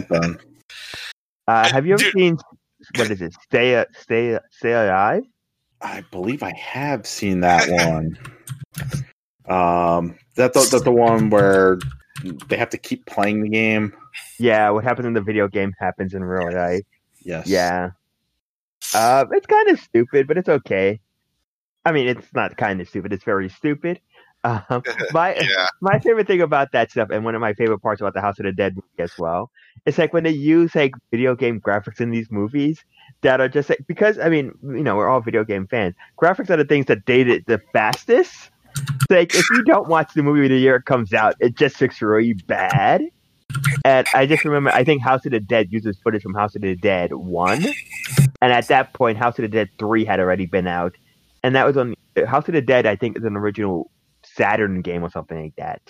uh, have you ever dude. seen what is it? Stay, stay, stay alive. I believe I have seen that one. um, that's the, that's the one where they have to keep playing the game. Yeah, what happens in the video game happens in real life. Yes. Yeah. Uh, it's kind of stupid, but it's okay. I mean, it's not kind of stupid. It's very stupid. Um, my yeah. my favorite thing about that stuff, and one of my favorite parts about the House of the Dead movie as well, it's like when they use like video game graphics in these movies that are just like, because I mean, you know, we're all video game fans. Graphics are the things that date it the fastest. It's like if you don't watch the movie the year it comes out, it just looks really bad. And I just remember, I think House of the Dead uses footage from House of the Dead one, and at that point, House of the Dead three had already been out, and that was on House of the Dead. I think is an original Saturn game or something like that.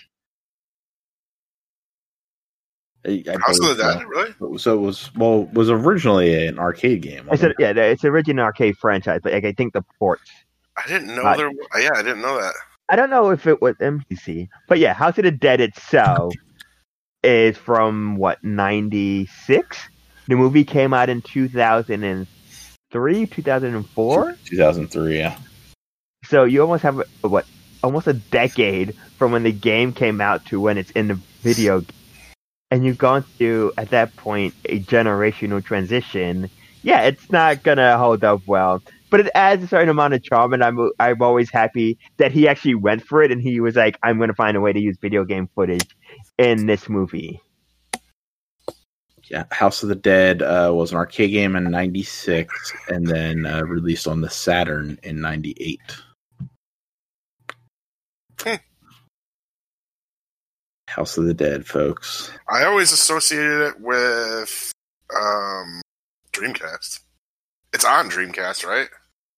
I, I House of the Dead, really? So it was well, it was originally an arcade game. It's a, yeah, it's original arcade franchise, but like, I think the ports. I didn't know uh, there. Yeah, I didn't know that. I don't know if it was M C C, but yeah, House of the Dead itself is from what ninety-six. The movie came out in two thousand three, two thousand four, two thousand three. Yeah. So you almost have what almost a decade from when the game came out to when it's in the video game, and you've gone through at that point a generational transition, yeah, it's not gonna hold up well. But it adds a certain amount of charm, and I'm I'm always happy that he actually went for it, and he was like, "I'm going to find a way to use video game footage in this movie." Yeah, House of the Dead uh, was an arcade game in ninety-six, and then uh, released on the Saturn in ninety-eight. House of the Dead, folks. I always associated it with um, Dreamcast. It's on Dreamcast, right?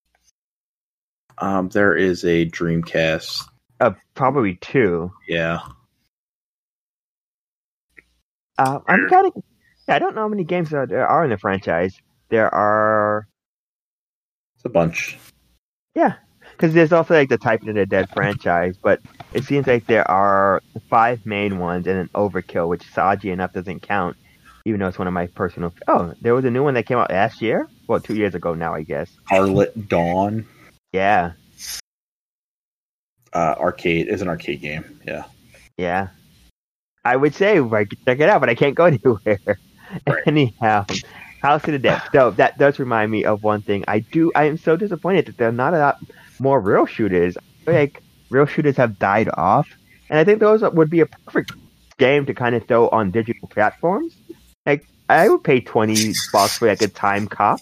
Um, there is a Dreamcast. Uh, probably two. Yeah. Uh, I'm kind of. I don't know how many games there are in the franchise. There are. It's a bunch. Yeah, because there's also like the Type of the Dead franchise, but it seems like there are five main ones and an Overkill, which oddly enough doesn't count, even though it's one of my personal. Oh, there was a new one that came out last year. Well, two years ago now, I guess. Harlot Dawn. Yeah. Uh, arcade is an arcade game. Yeah. Yeah. I would say I could check it out, but I can't go anywhere. Right. Anyhow, House of the Dead. So that does remind me of one thing. I do. I am so disappointed that there are not a lot more real shooters. I feel like real shooters have died off, and I think those would be a perfect game to kind of throw on digital platforms. Like I would pay twenty bucks for like a Time Cop.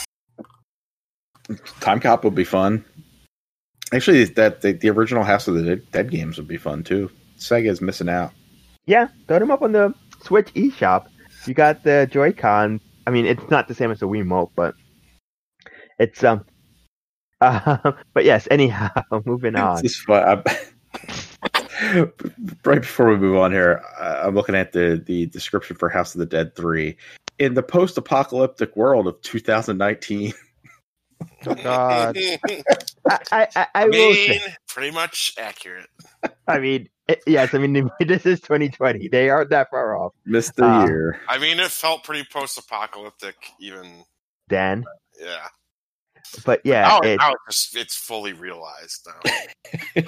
Time Cop would be fun. Actually, that the, the original House of the Dead, Dead games would be fun too. Sega is missing out. Yeah, throw them up on the Switch eShop. You got the Joy-Con. I mean, it's not the same as the Wiimote, but it's um. Uh, but yes. Anyhow, moving on. This is fun. Right before we move on here, I'm looking at the the description for House of the Dead three. In the post-apocalyptic world of two thousand nineteen. Oh God! I, I, I, I I will mean, say, pretty much accurate. I mean, it, yes. I mean, this is twenty twenty. They aren't that far off. Missed the Uh, year. I mean, it felt pretty post-apocalyptic, even. Dan. Yeah. But yeah, Now, it, now it's, just, it's fully realized now.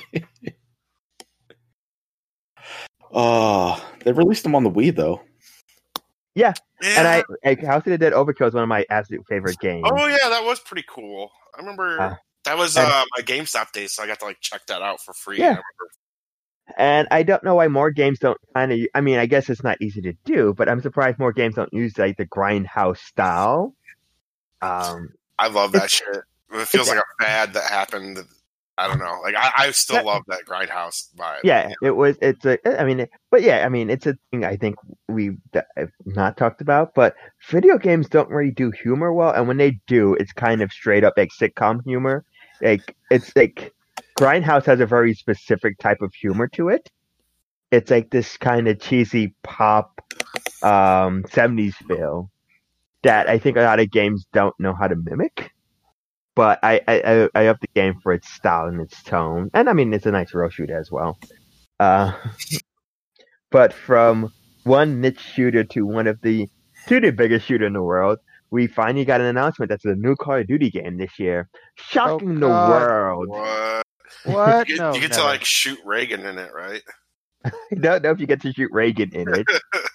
Oh, they released them on the Wii though. yeah. Yeah. And I, like, House of the Dead Overkill is one of my absolute favorite games. Oh yeah, that was pretty cool. I remember Uh, that was and- uh, my GameStop days, so I got to like check that out for free. Yeah. I remember. And I don't know why more games don't kind of. I mean, I guess it's not easy to do, but I'm surprised more games don't use like the grindhouse style. Um, I love that shit. It feels it's- like a fad that happened. I don't know. Like I, I still Yeah. love that grindhouse vibe. yeah, it was. It's a. I mean, but yeah, I mean, it's a thing I think we have not talked about. But video games don't really do humor well, and when they do, it's kind of straight up like sitcom humor. Like it's like Grindhouse has a very specific type of humor to it. It's like this kind of cheesy pop um, seventies feel that I think a lot of games don't know how to mimic. But I, I, I, I up the game for its style and its tone. And I mean, it's a nice rail shooter as well. Uh, but from one niche shooter to one of the to the biggest shooter in the world, we finally got an announcement that's a new Call of Duty game this year. Shocking the God. world. What? What? You, get- No, you get to never. like shoot Reagan in it, right? I don't know if you get to shoot Reagan in it.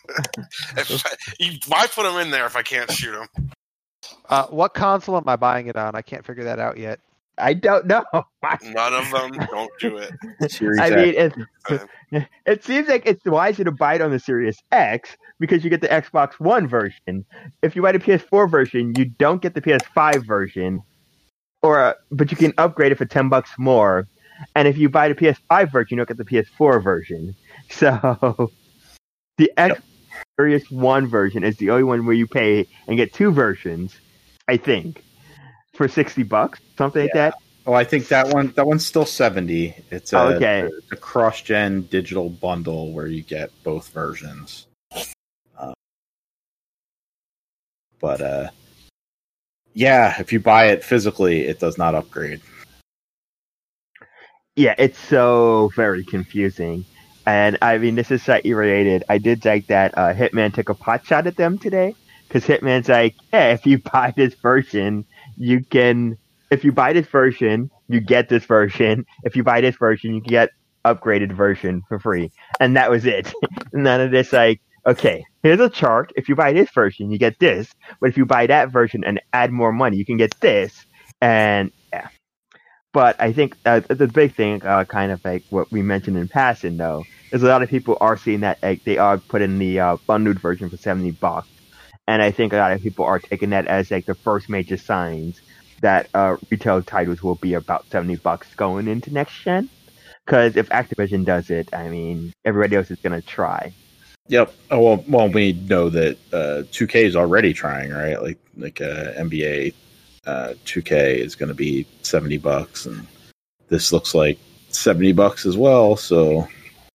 if I, you, why put him in there if I can't shoot him? Uh, what console am I buying it on? I can't figure that out yet. I don't know. None of them. Don't do it. Series I X. mean, it, it seems like it's wiser to buy it on the Series X because you get the Xbox One version. If you buy the P S four version, you don't get the P S five version, or uh, but you can upgrade it for ten bucks more. And if you buy the P S five version, you don't get the P S four version. So the X Series One version is the only one where you pay and get two versions, I think, for sixty bucks, something like that. Oh, I think that one that one's still seventy. It's a, Oh, okay. it's a cross-gen digital bundle where you get both versions. Uh, but uh, yeah, if you buy it physically, it does not upgrade. Yeah, it's so very confusing. And I mean, this is slightly related. I did like that uh, Hitman took a pot shot at them today. Because Hitman's like, yeah, if you buy this version, you can, if you buy this version, you get this version. If you buy this version, you get upgraded version for free, and that was it. None of this like, okay, here's a chart. If you buy this version, you get this. But if you buy that version and add more money, you can get this. And yeah. But I think uh, the big thing, uh, kind of like what we mentioned in passing, though, is a lot of people are seeing that like, they are putting the uh, bundled version for seventy bucks. And I think a lot of people are taking that as like the first major signs that uh, retail titles will be about seventy bucks going into next gen. Because if Activision does it, I mean, everybody else is going to try. Yep. Oh, well, well, we know that uh, two K is already trying, right? Like, like uh, N B A uh, two K is going to be seventy bucks, and this looks like seventy bucks as well. So,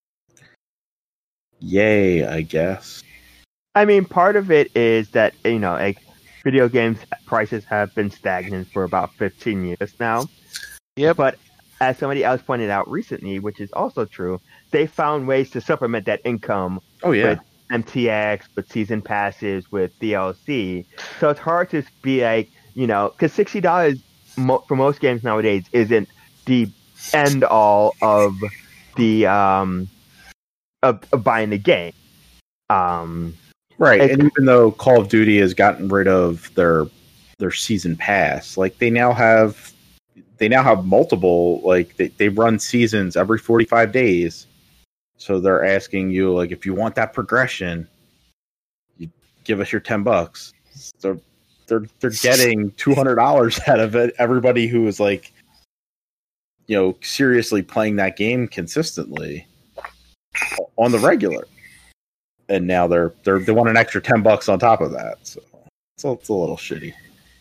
yay, I guess. I mean, part of it is that, you know, like video games prices have been stagnant for about fifteen years now. Yep. But as somebody else pointed out recently, which is also true, they found ways to supplement that income. Oh, yeah. With M T X, with season passes, with D L C. So it's hard to be like, you know, because sixty dollars mo- for most games nowadays isn't the end all of the um of, of buying the game. Um, right, and even though Call of Duty has gotten rid of their their season pass, like they now have they now have multiple, like they, they run seasons every forty-five days. So they're asking you, like, if you want that progression, you give us your ten bucks. So they're they're getting two hundred dollars out of it. Everybody who is like, you know, seriously playing that game consistently on the regular, and now they're they're they want an extra ten bucks on top of that. So it's a, it's a little shitty.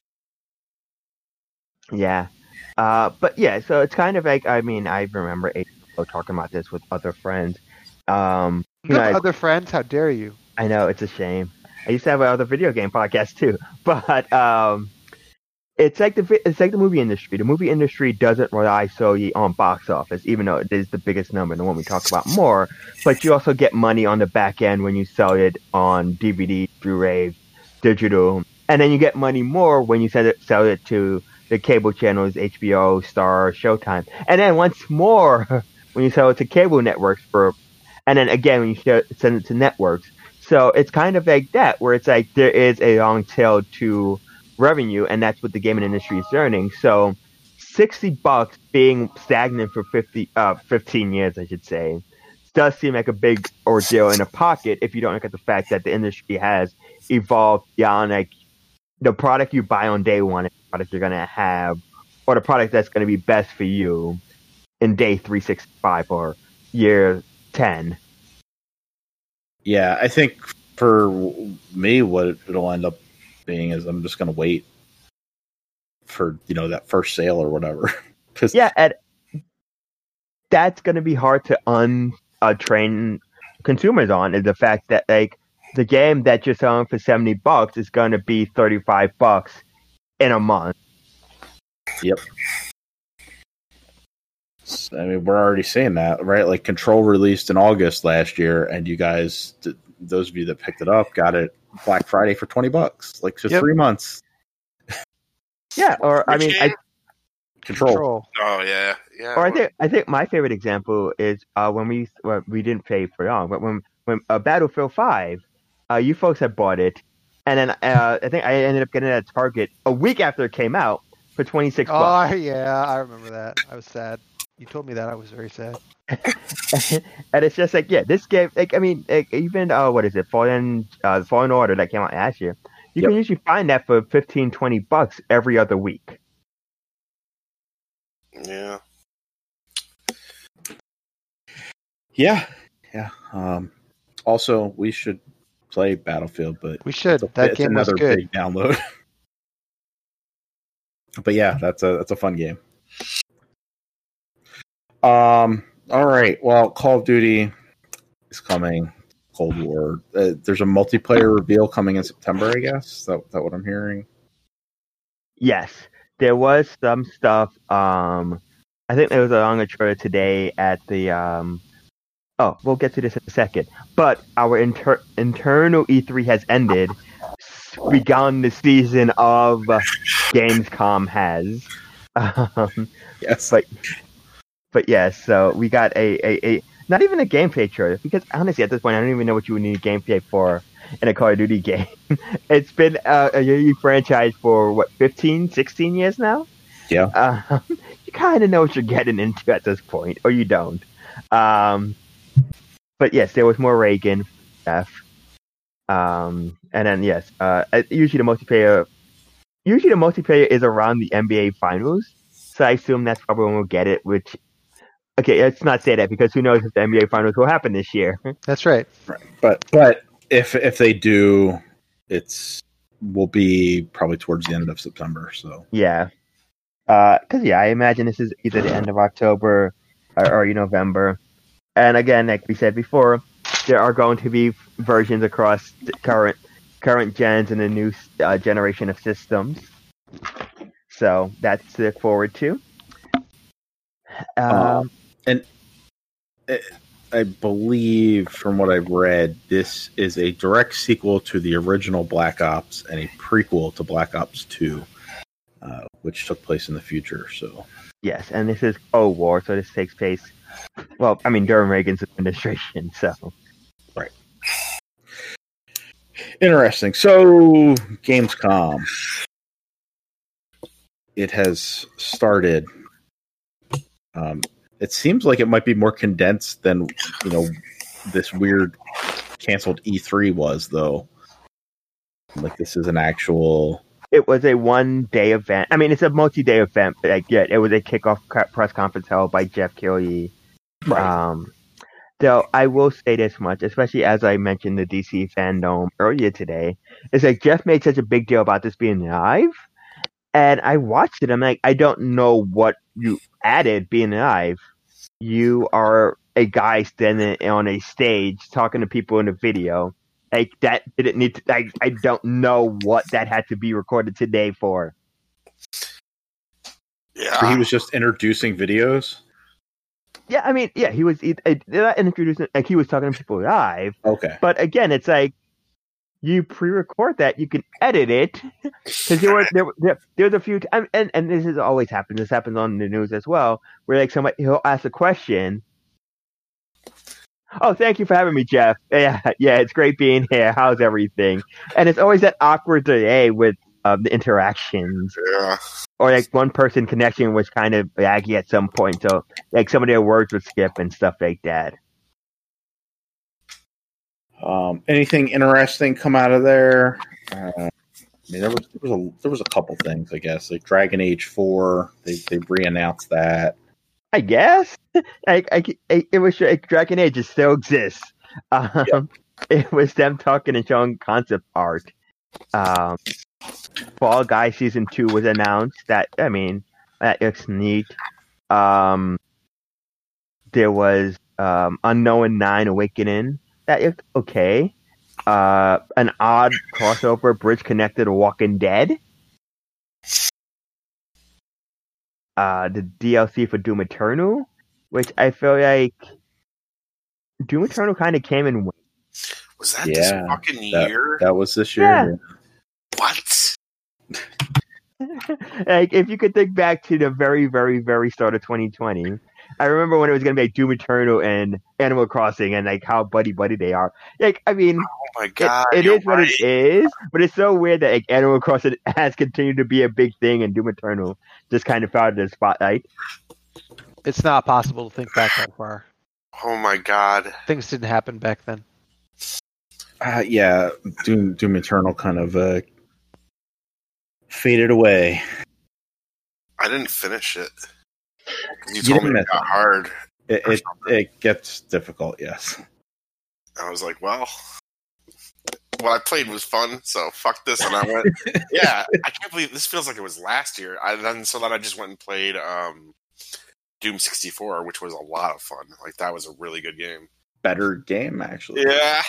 Yeah, uh, but yeah, so it's kind of like, I mean, I remember a- talking about this with other friends. Um, you No know, I- other friends? How dare you? I know, it's a shame. I used to have another video game podcast too, but um, it's like the vi- it's like the movie industry. The movie industry doesn't rely solely on box office, even though it is the biggest number, the one we talk about more. But you also get money on the back end when you sell it on D V D, Blu-ray, digital, and then you get money more when you sell it sell it to the cable channels, H B O, Star, Showtime, and then once more when you sell it to cable networks for, and then again when you share, send it to networks. So it's kind of like that, where it's like there is a long tail to revenue, and that's what the gaming industry is earning. So sixty bucks being stagnant for fifty, uh, fifteen years, I should say, does seem like a big ordeal in a pocket if you don't look at the fact that the industry has evolved beyond like the product you buy on day one, and the product you're gonna have, or the product that's gonna be best for you in day three sixty-five or year ten. Yeah, I think for me, what it'll end up being is I'm just going to wait for, you know, that first sale or whatever. Cause Yeah, and that's going to be hard to un uh, train consumers on, is the fact that like the game that you're selling for seventy bucks is going to be thirty-five bucks in a month. Yep. I mean, we're already seeing that, right? Like Control released in August last year, and you guys, those of you that picked it up, got it Black Friday for twenty bucks, like for Yep. three months. Yeah, or I mean, I, Control. Control. Oh yeah, yeah. or I think I think my favorite example is uh, when we well, we didn't pay for long, but when when uh, Battlefield five, uh, you folks had bought it, and then uh, I think I ended up getting it at Target a week after it came out for twenty-six bucks. Oh yeah, I remember that. I was sad. You told me that. I was very sad. And it's just like, yeah, this game, like, I mean, like, even, uh, what is it, Fallen, uh, Fallen Order that came out last year, you Yep. can usually find that for fifteen, twenty bucks every other week. Yeah. Yeah, yeah. Um, also, we should play Battlefield, but We should. it's, a, That it's game was another good. big download. But yeah, that's a that's a fun game. Um. All right. Well, Call of Duty is coming. Cold War. Uh, there's a multiplayer reveal coming in September, I guess. Is that, that what I'm hearing? Yes, there was some stuff, um, I think there was a longer trailer today at the, um, oh, we'll get to this in a second, but our inter- internal E three has ended, begun the season of uh, Gamescom has. Um, Yes. But but yeah, so we got a, a, a not even a gameplay trailer because honestly at this point I don't even know what you would need gameplay for in a Call of Duty game. It's been uh, a Unity franchise for what fifteen, sixteen years now. Yeah, Um, you kind of know what you're getting into at this point, or you don't. Um, but yes, there was more Reagan stuff. Um, and then yes, uh, usually the multiplayer, usually the multiplayer is around the N B A Finals, so I assume that's probably when we'll get it. Which, okay, let's not say that because who knows if the N B A Finals will happen this year. That's right. right. But but if if they do, it's will be probably towards the end of September. So Yeah, because yeah, I imagine this is either the end of October or early November. And again, like we said before, there are going to be versions across the current current gens and the new uh, generation of systems. So that's to look forward to. Um, Um, and it, I believe, from what I've read, this is a direct sequel to the original Black Ops and a prequel to Black Ops two, uh, which took place in the future. So yes, and this is Cold War, so this takes place. Well, I mean during Reagan's administration. So right, interesting. So Gamescom, it has started. Um, it seems like it might be more condensed than you know this weird canceled E three was, though. Like this is an actual. it was a one day event. I mean, it's a multi day event, but like, yeah, it was a kickoff press conference held by Jeff Keighley. Right. Um, though I will say this much, especially as I mentioned the D C fandom earlier today, is like Jeff made such a big deal about this being live, and I watched it. I'm like, I don't know what you added being live. You are a guy standing on a stage talking to people in a video. Like that didn't need to. I I don't know what that had to be recorded today for. Yeah. So he was just introducing videos. Yeah, I mean, yeah, he was he, uh, not introducing like he was talking to people live. Okay. But again, it's like you pre-record that, you can edit it because there were there, there there's a few t- and and this has always happened. This happens on the news as well, where like somebody he'll ask a question. Oh, thank you for having me, Jeff. Yeah, yeah, it's great being here. How's everything? And it's always that awkward delay with um, the interactions, Yeah. or like one person connection was kind of laggy at some point, so like some of their words would skip and stuff like that. Um, anything interesting come out of there? Uh, I mean, there was there was a there was a couple things, I guess, like Dragon Age four. They they re-announced that. I guess. I, I, I, it was like Dragon Age. It still exists. Um, Yeah. It was them talking and showing concept art. Um, Fall Guys season two was announced. That I mean, that looks neat. Um, there was um, Unknown Nine Awakening. That looked okay. Uh, an odd crossover bridge connected to Walking Dead. Uh, the D L C for Doom Eternal, which I feel like Doom Eternal kind of came in. Was that Yeah, this fucking That, year? that was this year. Yeah. What? Like, if you could think back to the very, very, very start of twenty twenty, I remember when it was going to be like Doom Eternal and Animal Crossing, and like how buddy buddy they are. Like, I mean, Oh my it, god. it you're is what right. it is, but it's so weird that like Animal Crossing has continued to be a big thing, and Doom Eternal just kind of fell out of the spotlight. It's not possible to think back that far. Oh my god. Things didn't happen back then. Uh, yeah, Doom Doom Eternal kind of uh, faded away. I didn't finish it. 'Cause You You told didn't me it miss got it. hard. It, it it gets difficult. Yes. I was like, well, what I played was fun, so fuck this. And I went, yeah, I can't believe this feels like it was last year. I then so then I just went and played um, Doom sixty-four, which was a lot of fun. Like that was a really good game. Better game actually. Yeah.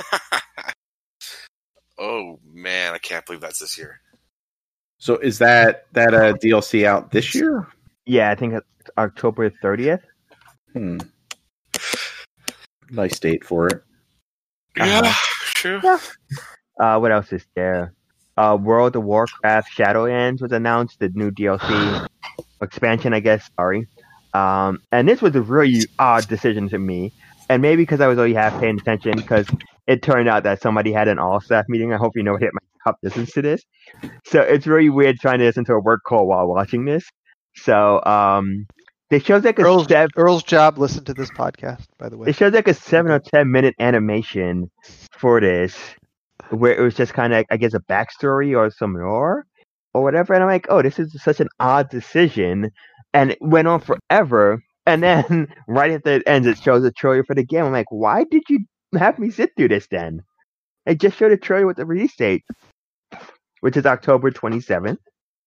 Oh man, I can't believe that's this year. So is that that uh, D L C out this year? Yeah, I think it's October thirtieth. Hmm. Nice date for it. Yeah, Uh-huh. true. Uh, what else is there? Uh, World of Warcraft Shadowlands was announced, the new D L C expansion, I guess. Sorry. Um, and this was a really odd decision to me. And maybe because I was already half paying attention, because it turned out that somebody had an all-staff meeting. I hope you know hit my top listens to this. So it's really weird trying to listen to a work call while watching this. So um, they showed like a Earl's, sev- Earl's job. Listen to this podcast, by the way. it shows like a seven or ten minute animation for this, where it was just kind of, I guess, a backstory or some lore or whatever. And I'm like, oh, this is such an odd decision. And it went on forever. And then right at the end, it shows a trailer for the game. I'm like, why did you have me sit through this then? It just showed a trailer with the release date, which is October twenty-seventh.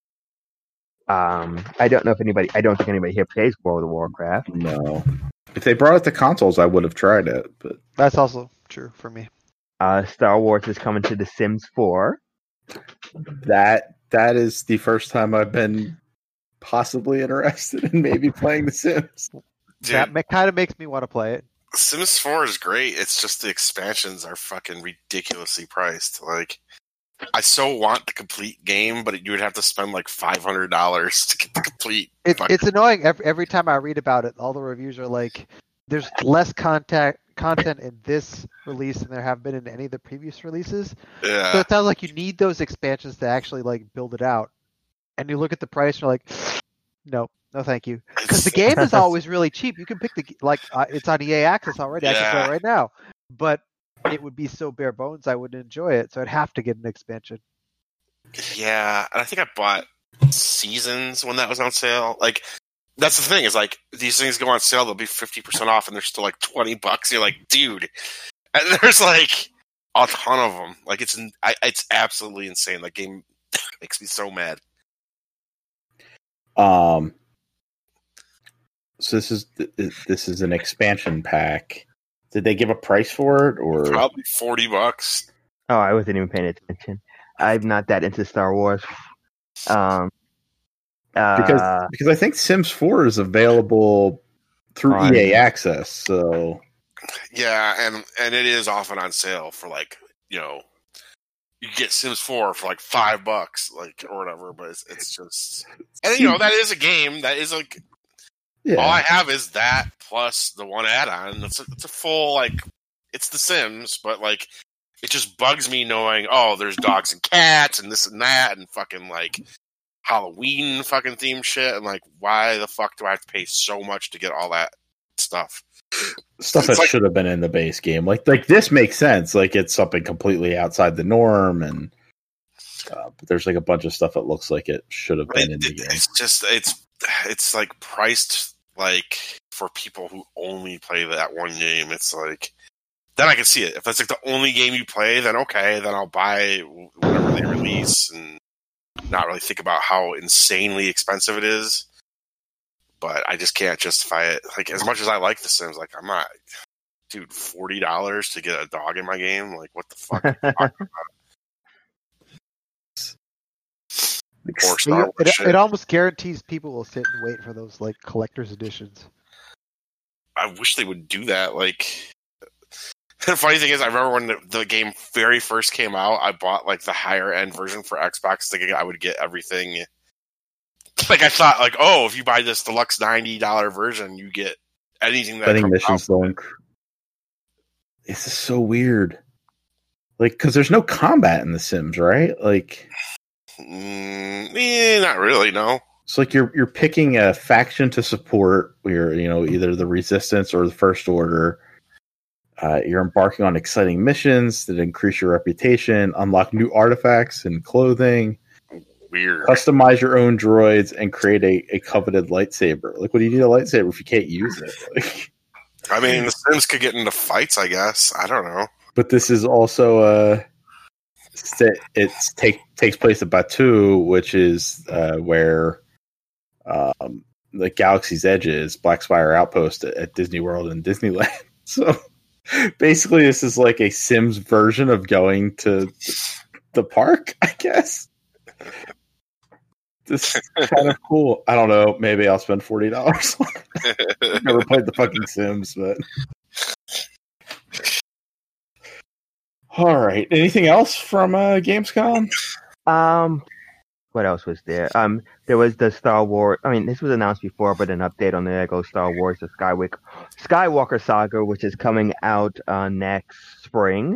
Um, I don't know if anybody, I don't think anybody here plays World of Warcraft. No. If they brought it to consoles, I would have tried it. But That's also true for me. Uh, Star Wars is coming to The Sims four. that that is the first time I've been possibly interested in maybe playing The Sims. Dude, That ma- kind of makes me want to play it. Sims four is great. It's just the expansions are fucking ridiculously priced. Like, I so want the complete game, but you would have to spend like five hundred dollars to get the complete. It, fucking- it's annoying. Every, every time I read about it, all the reviews are like, "There's less contact content in this release than there have been in any of the previous releases." yeah. So it sounds like you need those expansions to actually like build it out. And you look at the price, and you're like, "No, no, thank you." Because the game is always really cheap. You can pick the like uh, it's on E A Access already. I can play Yeah. it right now, but it would be so bare bones I wouldn't enjoy it. So I'd have to get an expansion. Yeah, and I think I bought Seasons when that was on sale. Like, that's the thing is like these things go on sale, they'll be fifty percent off, and they're still like twenty bucks. You're like, dude, and there's like a ton of them. Like it's I, it's absolutely insane. That game makes me so mad. Um, so this is this is an expansion pack. Did they give a price for it, or Probably forty bucks. Oh, I wasn't even paying attention. I'm not that into Star Wars. Um, uh, because because I think Sims four is available through On- E A Access. So Yeah, and and it is often on sale for like, you know, you get Sims four for like five bucks, like or whatever. But it's, it's just, and you know that is a game that is like yeah, all I have is that plus the one add-on. It's a, it's a full like it's The Sims, but like it just bugs me knowing oh there's dogs and cats and this and that and fucking like Halloween fucking theme shit and like why the fuck do I have to pay so much to get all that stuff? stuff it's that like- should have been in the base game. Like like this makes sense. Like it's something completely outside the norm, and uh, but there's like a bunch of stuff that looks like it should have been It- in the it- game. it's just it's it's like priced like for people who only play that one game. It's like then I can see it. If that's like the only game you play, then okay, then I'll buy whatever they release and not really think about how insanely expensive it is. But I just can't justify it. Like as much as I like The Sims, like I'm not, dude, forty dollars to get a dog in my game. Like what the fuck? Are you talking about? Or Star Wars It, shit. it almost guarantees people will sit and wait for those like collector's editions. I wish they would do that. Like, the funny thing is, I remember when the, the game very first came out, I bought like the higher end version for Xbox, thinking I would get everything. Like I thought, like, oh, if you buy this deluxe ninety dollar version, you get anything that Spending comes missions out. going. This is so weird. Like, because there's no combat in The Sims, right? Like, Mm, eh, not really. No. it's like you're you're picking a faction to support. You're you know either the Resistance or the First Order. Uh, you're embarking on exciting missions that increase your reputation, unlock new artifacts and clothing, Weird. customize your own droids, and create a, a coveted lightsaber. Like, what do you need a lightsaber if you can't use it? Like, I mean, the Sims could get into fights. I guess. I don't know. but this is also uh it take takes place at Batu, which is uh, where um, the Galaxy's Edge is, Black Spire Outpost at, at Disney World and Disneyland. So basically, this is like a Sims version of going to the park, I guess. This is kind of cool. I don't know. Maybe I'll spend forty dollars. I've never played the fucking Sims, but. All right. Anything else from uh, Gamescom? Um, what else was there? Um, there was the Star Wars. I mean, this was announced before, but an update on the Lego Star Wars: The Skywalker Skywalker Saga, which is coming out uh, next spring.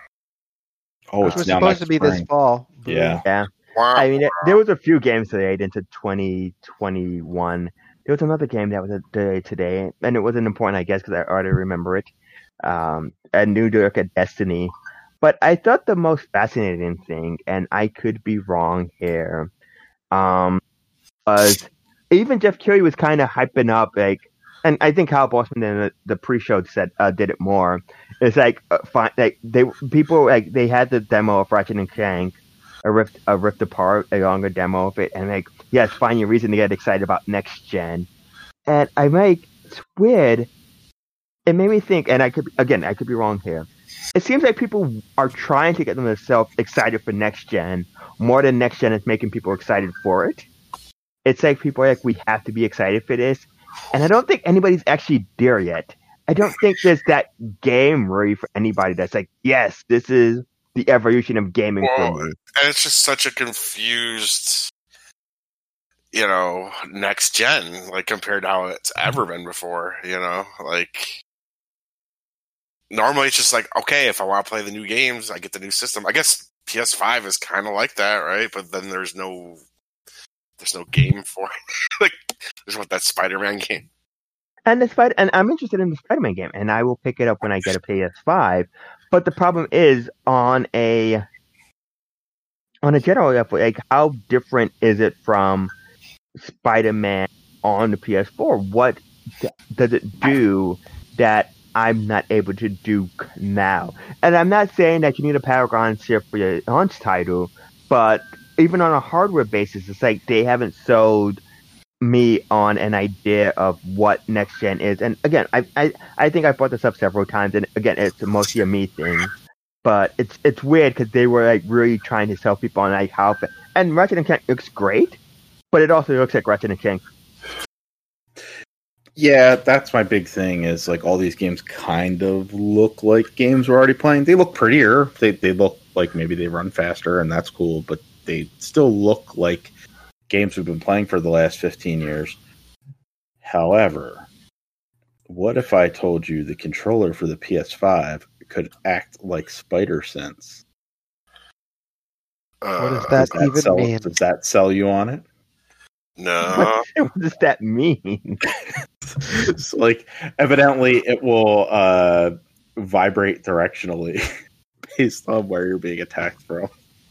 Oh, Which it's was now supposed next to be spring. this fall. Yeah. Yeah, Wow. I mean, there, there was a few games delayed into twenty twenty-one. There was another game that was delayed today, and it wasn't important, I guess, because I already remember it. Um, a new look at Destiny. But I thought the most fascinating thing, and I could be wrong here, um, was even Jeff Keighley was kind of hyping up, like, and I think Kyle Bossman in the, the pre-show said uh, did it more. It's like, uh, fi- like they people like they had the demo of Ratchet and Clank, a rift a rift apart, a longer demo of it, and like yes, find your reason to get excited about next gen. And I like it's weird. It made me think, and I could again I could be wrong here. It seems like people are trying to get themselves excited for next gen more than next gen is making people excited for it. It's like people are like, we have to be excited for this. And I don't think anybody's actually there yet. I don't think there's that game ready for anybody that's like, yes, this is the evolution of gaming Well, for me. and it's just such a confused, you know, next gen, like compared to how it's ever been before, you know, like normally it's just like, okay, if I want to play the new games, I get the new system. I guess P S five is kind of like that, right? But then there's no, there's no game for it. Like, there's what, that Spider-Man game. And the Spider, and I'm interested in the Spider-Man game, and I will pick it up when I get a P S five. But the problem is on a on a general level, like how different is it from Spider-Man on the P S four? What d- does it do that I'm not able to do now? And I'm not saying that you need a Paragon chip for your launch title, but even on a hardware basis, it's like they haven't sold me on an idea of what next gen is. And again, I I, I think I brought this up several times, and again, it's mostly a me thing. But it's it's weird because they were like really trying to sell people on like how and Ratchet and Clank looks great, but it also looks like Ratchet and Clank. Yeah, that's my big thing. Is like all these games kind of look like games we're already playing. They look prettier. They they look like maybe they run faster, and that's cool. But they still look like games we've been playing for the last fifteen years. However, what if I told you the controller for the P S five could act like Spider Sense? Uh, What does Does that that even sell, mean? Does that sell you on it? No. What does that mean? It's like evidently it will uh, vibrate directionally based on where you're being attacked from.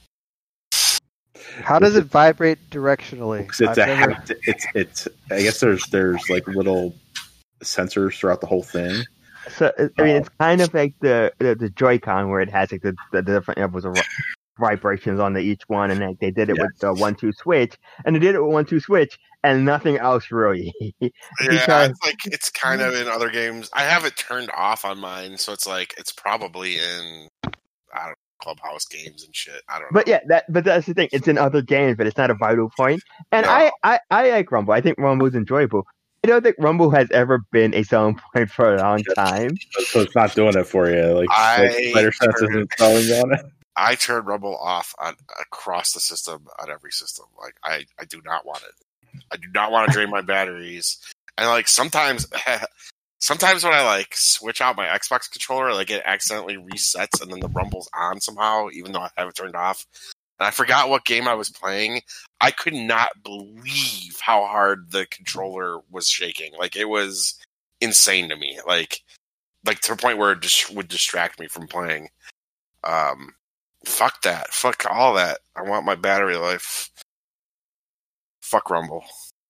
How does it vibrate directionally? Because it's I've a never- hapt- it's it's. I guess there's there's like little sensors throughout the whole thing. So I mean, it's kind of like the the, the Joy-Con where it has like the, the different levels of vibrations on the each one, and like they did it Yes. with the one two switch, and they did it with one two switch, and nothing else really. Yeah, Because- it's like it's kind of in other games. I have it turned off on mine, so it's like it's probably in I don't know, Clubhouse games and shit. I don't know. But yeah, that but that's the thing. It's in other games, but it's not a vital point. And No. I, I, I like Rumble. I think Rumble's enjoyable. I don't think Rumble has ever been a selling point for a long time. So it's not doing it for you. Like, I like Spider Sense turned- isn't selling you on it. I turn Rumble off on across the system on every system. Like I, I do not want it. I do not want to drain my batteries. And like sometimes, sometimes when I like switch out my Xbox controller, like it accidentally resets and then the Rumble's on somehow, even though I have it turned off. And I forgot what game I was playing. I could not believe how hard the controller was shaking. Like it was insane to me. Like, like to the point where it just would distract me from playing. Um. Fuck that. Fuck all that. I want my battery life. Fuck Rumble.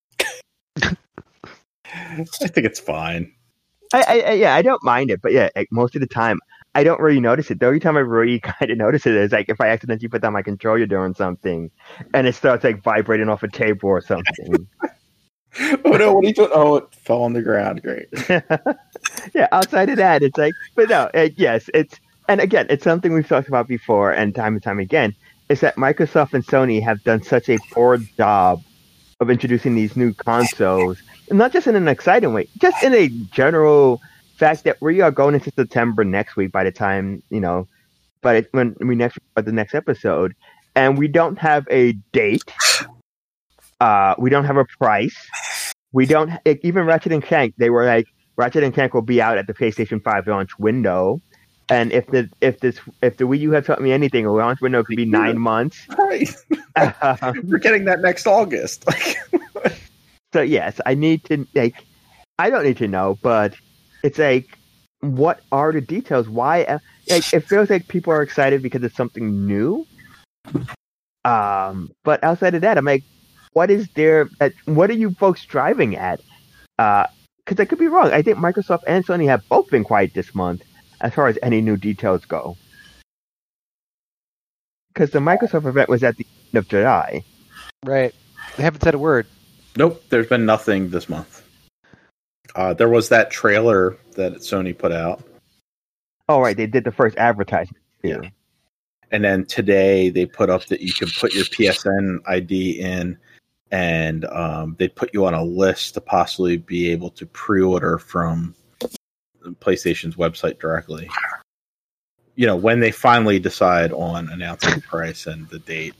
I think it's fine. I, I, I yeah, I don't mind it, but yeah, like most of the time, I don't really notice it. The only time I really kind of notice it is like if I accidentally put down my controller doing something, and it starts like vibrating off a table or something. Oh no! What are you doing? Oh, it fell on the ground. Great. Yeah, outside of that, it's like, but no, it, yes, it's, and again, it's something we've talked about before and time and time again, is that Microsoft and Sony have done such a poor job of introducing these new consoles, and not just in an exciting way, just in a general fact that we are going into September next week by the time, you know, but when we next record the next episode, and we don't have a date. Uh, we don't have a price. We don't even Ratchet and Clank. They were like Ratchet and Clank will be out at the PlayStation five launch window, and if the if this if the Wii U had taught me anything, a launch window could be nine months. Right. Um, We're getting that next August. so yes, I need to like. I don't need to know, but it's like, what are the details? Why? Like, it feels like people are excited because it's something new. Um, but outside of that, I'm like, what is there? What are you folks driving at? Uh, because I could be wrong. I think Microsoft and Sony have both been quiet this month as far as any new details go. Because the Microsoft event was at the end of July. Right. They haven't said a word. Nope, there's been nothing this month. Uh, there was that trailer that Sony put out. Oh, right. They did the first advertisement. Yeah. And then today they put up that you can put your P S N I D in, and um, they put you on a list to possibly be able to pre-order from PlayStation's website directly. You know, when they finally decide on announcing the price and the date.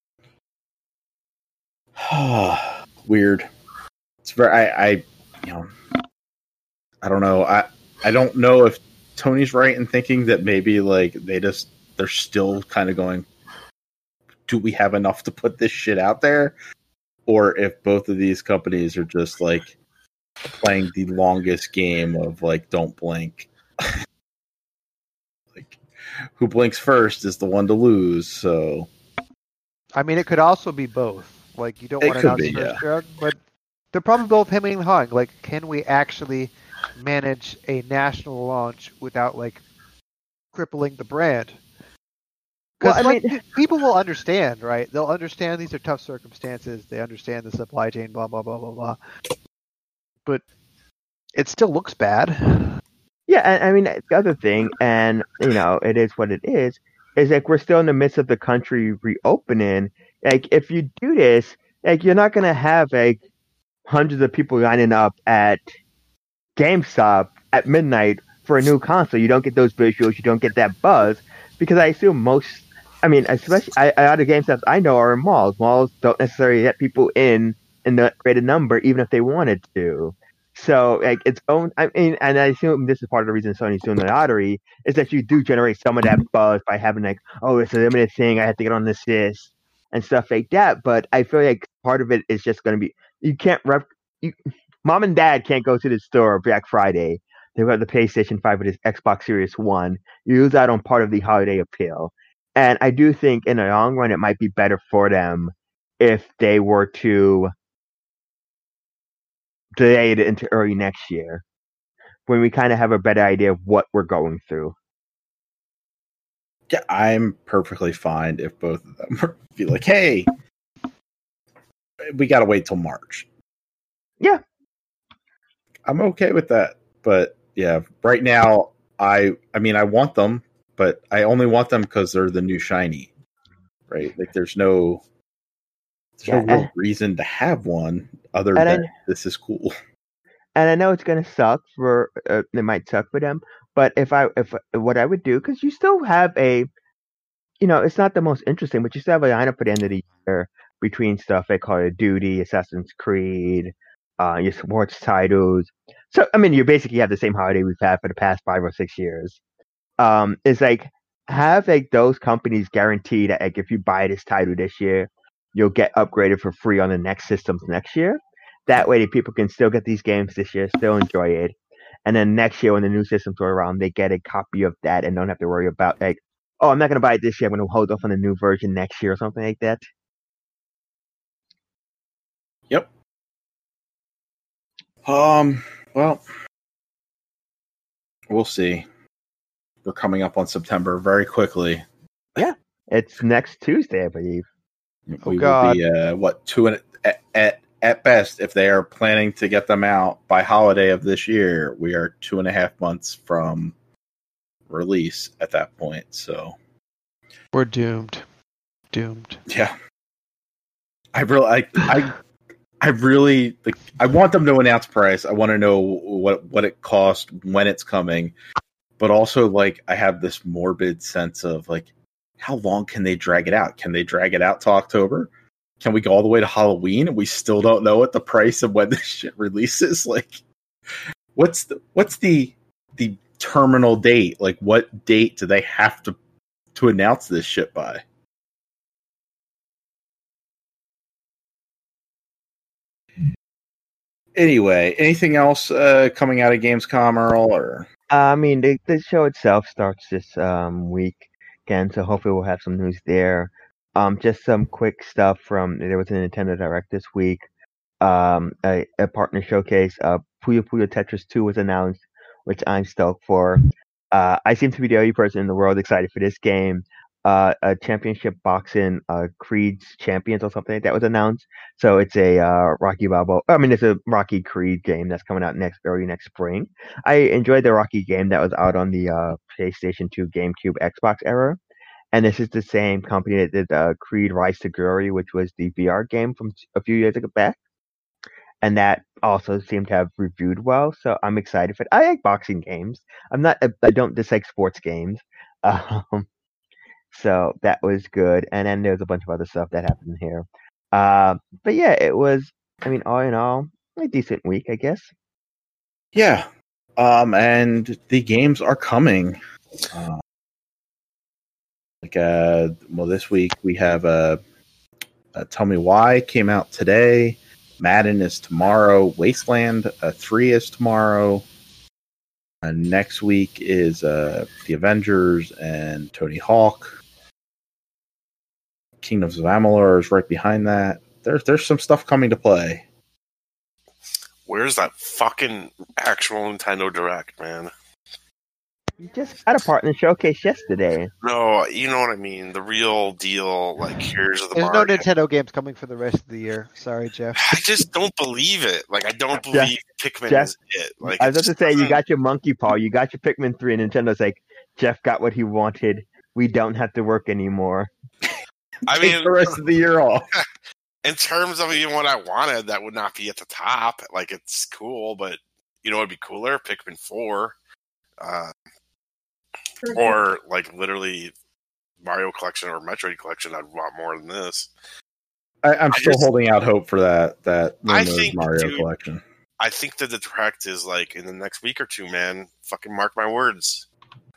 Weird. It's very. I, I, you know, I don't know. I, I don't know if Tony's right in thinking that maybe like they just they're still kind of going, do we have enough to put this shit out there? Or if both of these companies are just like playing the longest game of like don't blink. Like who blinks first is the one to lose. So I mean, it could also be both. Like you don't It want to could announce be, the first yeah. drug, but they're probably both hemming and hawing. Like, can we actually manage a national launch without like crippling the brand? Well, Because I like, mean- people will understand, right? They'll understand these are tough circumstances. They understand the supply chain, blah blah blah blah blah. But it still looks bad. Yeah, and I mean, the other thing, and, you know, it is what it is, is like we're still in the midst of the country reopening. Like, if you do this, like, you're not going to have, like, hundreds of people lining up at GameStop at midnight for a new console. You don't get those visuals, you don't get that buzz, because I assume most, I mean, especially, I, a lot of GameStops I know are in malls. Malls don't necessarily let people in in the greater number, even if they wanted to. So, like, its own, I mean, and I assume this is part of the reason Sony's doing the lottery, is that you do generate some of that buzz by having, like, oh, it's a limited thing, I have to get on this list, and stuff like that. But I feel like part of it is just going to be, you can't, rep, you, mom and dad can't go to the store Black Friday. They've got the PlayStation five with this Xbox Series one. You lose out on part of the holiday appeal. And I do think in the long run, it might be better for them if they were to delay it into early next year, when we kind of have a better idea of what we're going through. yeah, I'm perfectly fine if both of them were be like, hey, we got to wait till March. Yeah. I'm okay with that. But yeah, right now, I I mean, I want them, but I only want them because they're the new shiny, right? Like, there's no, there's Yeah, no real and- reason to have one other and I- than this is cool. And I know it's gonna suck for uh, it might suck for them, but if I if what I would do, because you still have a, you know, it's not the most interesting, but you still have a lineup at the end of the year between stuff like Call of Duty, Assassin's Creed, uh, your sports titles. So I mean, you basically have the same holiday we've had for the past five or six years. Um, it's like have like those companies guarantee that like if you buy this title this year, you'll get upgraded for free on the next systems next year. That way, people can still get these games this year, still enjoy it, and then next year when the new systems are around, they get a copy of that and don't have to worry about like, oh, I'm not going to buy it this year. I'm going to hold off on the new version next year or something like that. Yep. Um. Well, we'll see. We're coming up on September very quickly. It's next Tuesday, I believe. Oh, we God. will be uh, what two and at, at at best, if they are planning to get them out by holiday of this year, we are two and a half months from release at that point. So We're doomed. Doomed. yeah, I really, I, I, I really, like, I want them to announce price. I want to know what what it costs, when it's coming, but also like I have this morbid sense of like, how long can they drag it out? Can they drag it out to October? Can we go all the way to Halloween and we still don't know what the price of when this shit releases? Like, what's the what's the the terminal date? Like, what date do they have to to announce this shit by? Anyway, anything else uh, coming out of Gamescom, Earl? Or I mean, the, the show itself starts this um, week again, so hopefully we'll have some news there. Um, just some quick stuff from there was a Nintendo Direct this week. Um, a, a partner showcase. Uh, Puyo Puyo Tetris two was announced, which I'm stoked for. Uh, I seem to be the only person in the world excited for this game. Uh, a championship boxing, uh, Creed's Champions or something like that was announced. So it's a uh, Rocky Balboa. I mean, it's a Rocky Creed game that's coming out next early next spring. I enjoyed the Rocky game that was out on the uh, PlayStation two, GameCube, Xbox era. And this is the same company that did uh, Creed Rise to Glory, which was the V R game from a few years ago back. And that also seemed to have reviewed well. So I'm excited for it. I like boxing games. I'm not, I don't dislike sports games. Um, so that was good. And then there's a bunch of other stuff that happened here. Uh, but yeah, it was, I mean, all in all, a decent week, I guess. yeah, um, and the games are coming. Uh, like, uh, well, this week we have uh, uh, Tell Me Why came out today. Madden is tomorrow. Wasteland uh, three is tomorrow. Uh, next week is uh, The Avengers and Tony Hawk. Kingdoms of Amalur is right behind that. There's there's some stuff coming to play. Where's that fucking actual Nintendo Direct, man? You just got a partner showcase yesterday. No, you know what I mean. The real deal, like, here's the There's no market. Nintendo games coming for the rest of the year. Sorry, Jeff. I just don't believe it. Like, I don't believe Pikmin Jeff, is it. Like, I was it about to just say, you doesn't- got your Monkey Paw, you got your Pikmin three, and Nintendo's like, Jeff got what he wanted. We don't have to work anymore. I Take mean, the rest of the year off. in terms of even what I wanted, that would not be at the top. Like, it's cool, but you know, it'd be cooler. Pikmin four, uh, or like literally Mario Collection or Metroid Collection. I'd want more than this. I, I'm I still just- holding out hope for that that I rumored think, Mario dude, collection. I think that the direct is like in the next week or two, man. Fucking mark my words.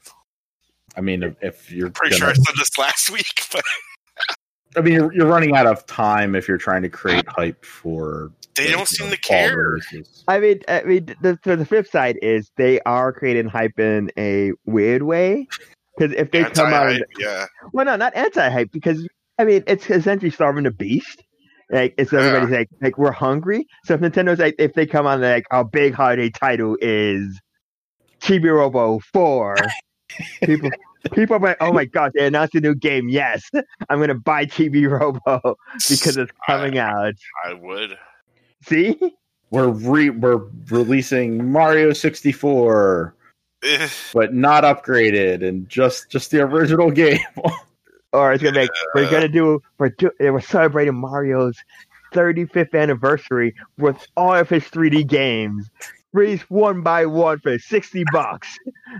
I mean, if, if you're Pretty gonna, sure I said this last week, but I mean, you're, you're running out of time if you're trying to create hype for. they the, don't you seem know, to fall care. releases. I mean, I mean, the, the, the flip side is they are creating hype in a weird way. Because if they come out, Anti-hype, yeah. well, no, not anti-hype, because I mean, it's essentially starving the beast. Like, it's everybody's like, like we're hungry. So if Nintendo's like, if they come on like, our big holiday title is Chibi Robo four, people, people are like, oh my god, they announced a new game. Yes, I'm gonna buy Chibi Robo because it's coming out. I would. See, We're re, we're releasing Mario sixty-four, Eh, but not upgraded, and just just the original game. or it's gonna be like, we're gonna do we're do, we're celebrating Mario's thirty-fifth anniversary with all of his three D games, released one by one for sixty bucks,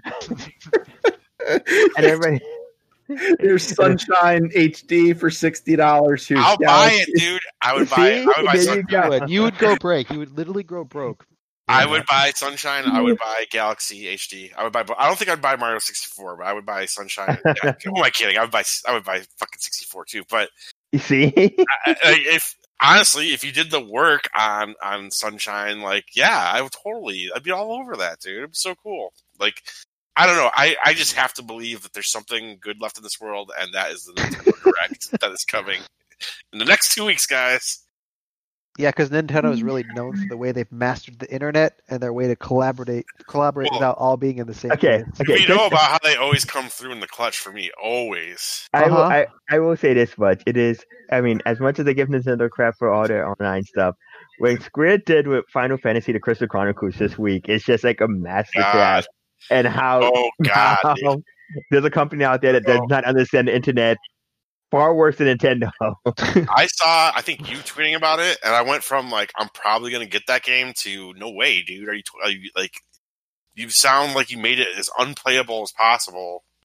and everybody. Here's Sunshine H D for sixty dollars. Here's I'll buy Galaxy. it, dude. I would buy. See? I would buy. There Sun- you go. would. You would go break. You would literally go broke. I would buy Sunshine. I would buy Galaxy H D. I would buy. I don't think I'd buy Mario sixty-four, but I would buy Sunshine. Yeah, who am I kidding? I would buy. I would buy fucking sixty-four too. But You see, I, I, if honestly, if you did the work on on Sunshine, like yeah, I would totally. I'd be all over that, dude. It'd be so cool. Like I don't know. I I just have to believe that there's something good left in this world, and that is the Nintendo Direct that is coming in the next two weeks, guys. Yeah, because Nintendo is really known for the way they've mastered the internet and their way to collaborate collaborate Well, without all being in the same okay, place. okay. we know just- about how they always come through in the clutch for me. Always. I, will, Uh-huh. I I will say this much: it is. I mean, as much as they give Nintendo crap for all their online stuff, what Square did with Final Fantasy: The Crystal Chronicles this week, it's just like a masterclass. God. And how, Oh God. how dude. there's a company out there that does Oh. not understand the internet far worse than Nintendo. I saw, I think you tweeting about it, and I went from like, I'm probably gonna get that game to no way, dude. Are you, are you like, you sound like you made it as unplayable as possible.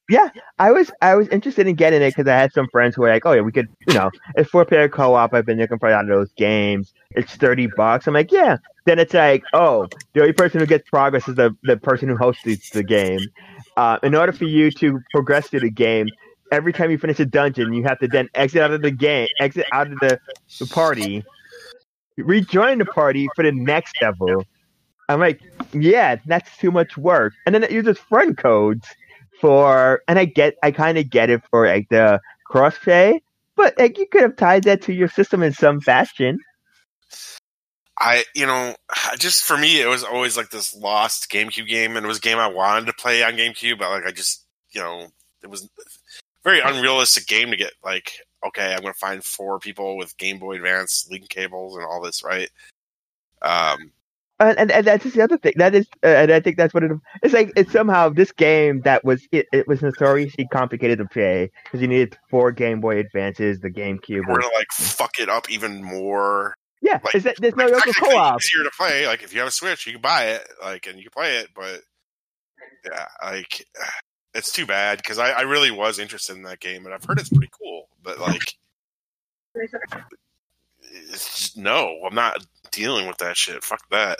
Yeah, I was I was interested in getting it because I had some friends who were like, "Oh yeah, we could, you know, it's four player co op. I've been looking for a lot of those games. It's thirty bucks." I'm like, "Yeah." Then it's like, "Oh, the only person who gets progress is the the person who hosts the, the game. Uh, in order for you to progress through the game, every time you finish a dungeon, you have to then exit out of the game, exit out of the, the party, rejoin the party for the next level." I'm like, "Yeah, that's too much work." And then it uses friend codes for, and I get, I kind of get it for like the cross play, but like you could have tied that to your system in some fashion. I, you know, just for me, it was always like this lost GameCube game, and it was a game I wanted to play on GameCube, but like I just, you know, it was a very unrealistic game to get like, okay, I'm going to find four people with Game Boy Advance linking cables and all this, right? Um, And, and and that's just the other thing. That is, uh, and I think that's what it. It's like it's somehow this game that was it, it was notoriously complicated to play because you needed four Game Boy Advances, the GameCube. we're going to like fuck it up even more. Yeah, Like, is that, there's no like, local technically co-op. easier to play. Like if you have a Switch, you can buy it, like, and you can play it. But yeah, like it's too bad because I, I really was interested in that game, and I've heard it's pretty cool. But like, it's just, no, I'm not dealing with that shit. Fuck that.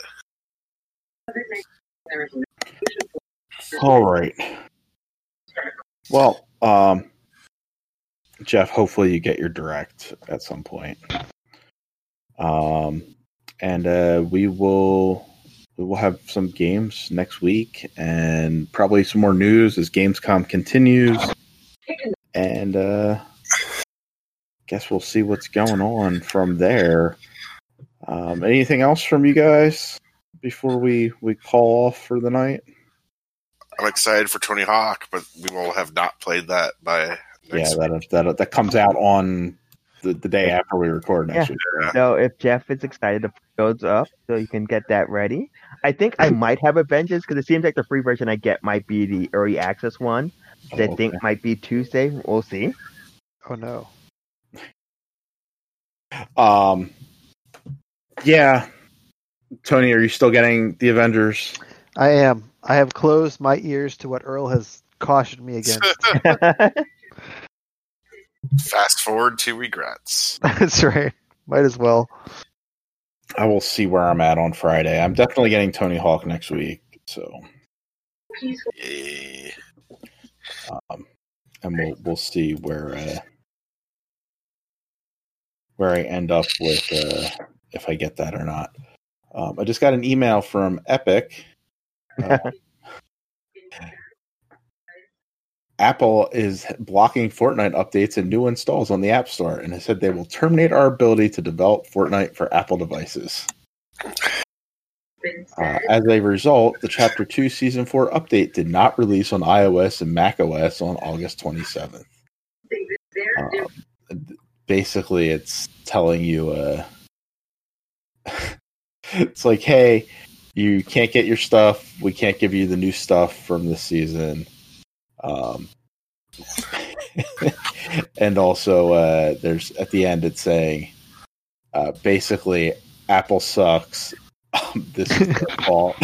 All right. Well, um, Jeff, hopefully you get your direct at some point. Um, and uh, we will we will have some games next week, and probably some more news as Gamescom continues. And uh, guess we'll see what's going on from there. Um, anything else from you guys before we, we call off for the night? I'm excited for Tony Hawk, but we will have not played that by next Yeah, that that that comes out on the, the day after we record next Yeah. week. week. So if Jeff is excited to put those up, so you can get that ready. I think I might have Avengers because it seems like the free version I get might be the early access one. Oh, That I think okay. might be Tuesday. We'll see. Oh no. Um, yeah, Tony, are you still getting the Avengers? I am. I have closed my ears to what Earl has cautioned me against. Fast forward to regrets. That's right. Might as well. I will see where I'm at on Friday. I'm definitely getting Tony Hawk next week, so Yay. um, and we'll we'll see where uh, where I end up with uh, if I get that or not. Um, I just got an email from Epic. Uh, Apple is blocking Fortnite updates and new installs on the App Store, and has said they will terminate our ability to develop Fortnite for Apple devices. Uh, as a result, the Chapter two Season four update did not release on iOS and macOS on August twenty-seventh. Uh, basically, it's telling you, uh, it's like, hey, you can't get your stuff. We can't give you the new stuff from this season. Um, and also, uh, there's at the end, it's saying, uh, basically, Apple sucks. Um, this is their fault.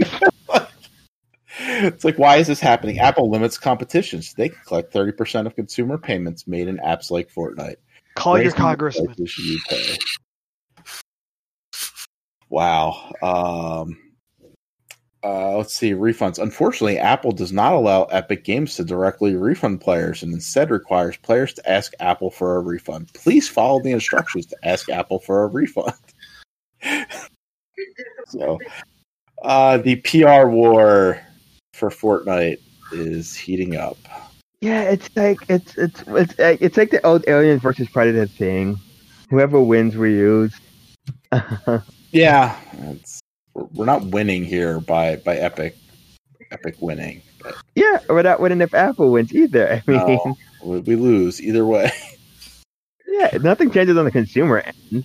It's like, why is this happening? Apple limits competition so they can collect thirty percent of consumer payments made in apps like Fortnite. Call your Raising the congressman. prices you pay. Wow. Um, uh, let's see. Refunds. Unfortunately, Apple does not allow Epic Games to directly refund players and instead requires players to ask Apple for a refund. Please follow the instructions to ask Apple for a refund. So, uh, the P R war for Fortnite is heating up. Yeah, it's like it's it's it's like- it's like the old Alien versus Predator thing. Whoever wins, we use. Yeah, it's, we're not winning here by, by Epic Epic winning. But Yeah, we're not winning if Apple wins either. I mean, no, we, we lose either way. yeah, nothing changes on the consumer end.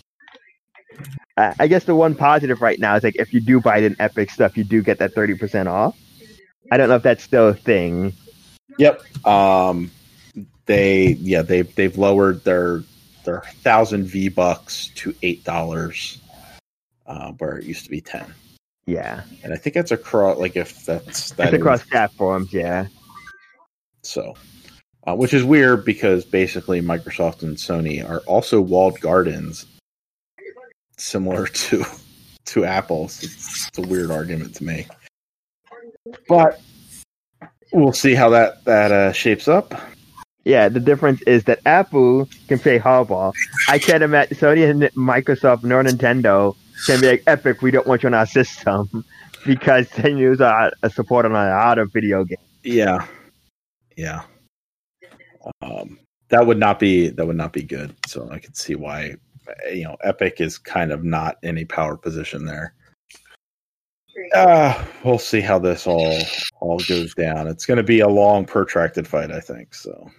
I I guess the one positive right now is like if you do buy an Epic stuff, you do get that thirty percent off. I don't know if that's still a thing. Yep. Um, they yeah they they've lowered their their thousand V bucks to eight dollars, uh, where it used to be ten. Yeah, And I think that's across like if that's that it's across is- platforms. Yeah, So, uh, which is weird because basically Microsoft and Sony are also walled gardens, similar to to Apple. So it's, it's a weird argument to make, but we'll see how that that uh, shapes up. Yeah, the difference is that Apple can play hardball. I can't imagine Sony and Microsoft nor Nintendo can be like, Epic, we don't want you on our system because they use our, a support on our other video game. Yeah, yeah. Um, that would not be that would not be good. So I can see why, you know, Epic is kind of not in a power position there. Uh, we'll see how this all all goes down. It's going to be a long, protracted fight, I think. So.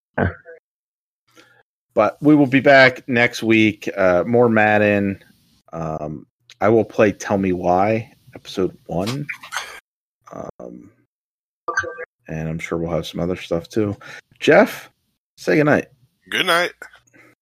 But we will be back next week. Uh, more Madden. Um, I will play Tell Me Why, episode one. Um, and I'm sure we'll have some other stuff too. Jeff, say goodnight. Good night.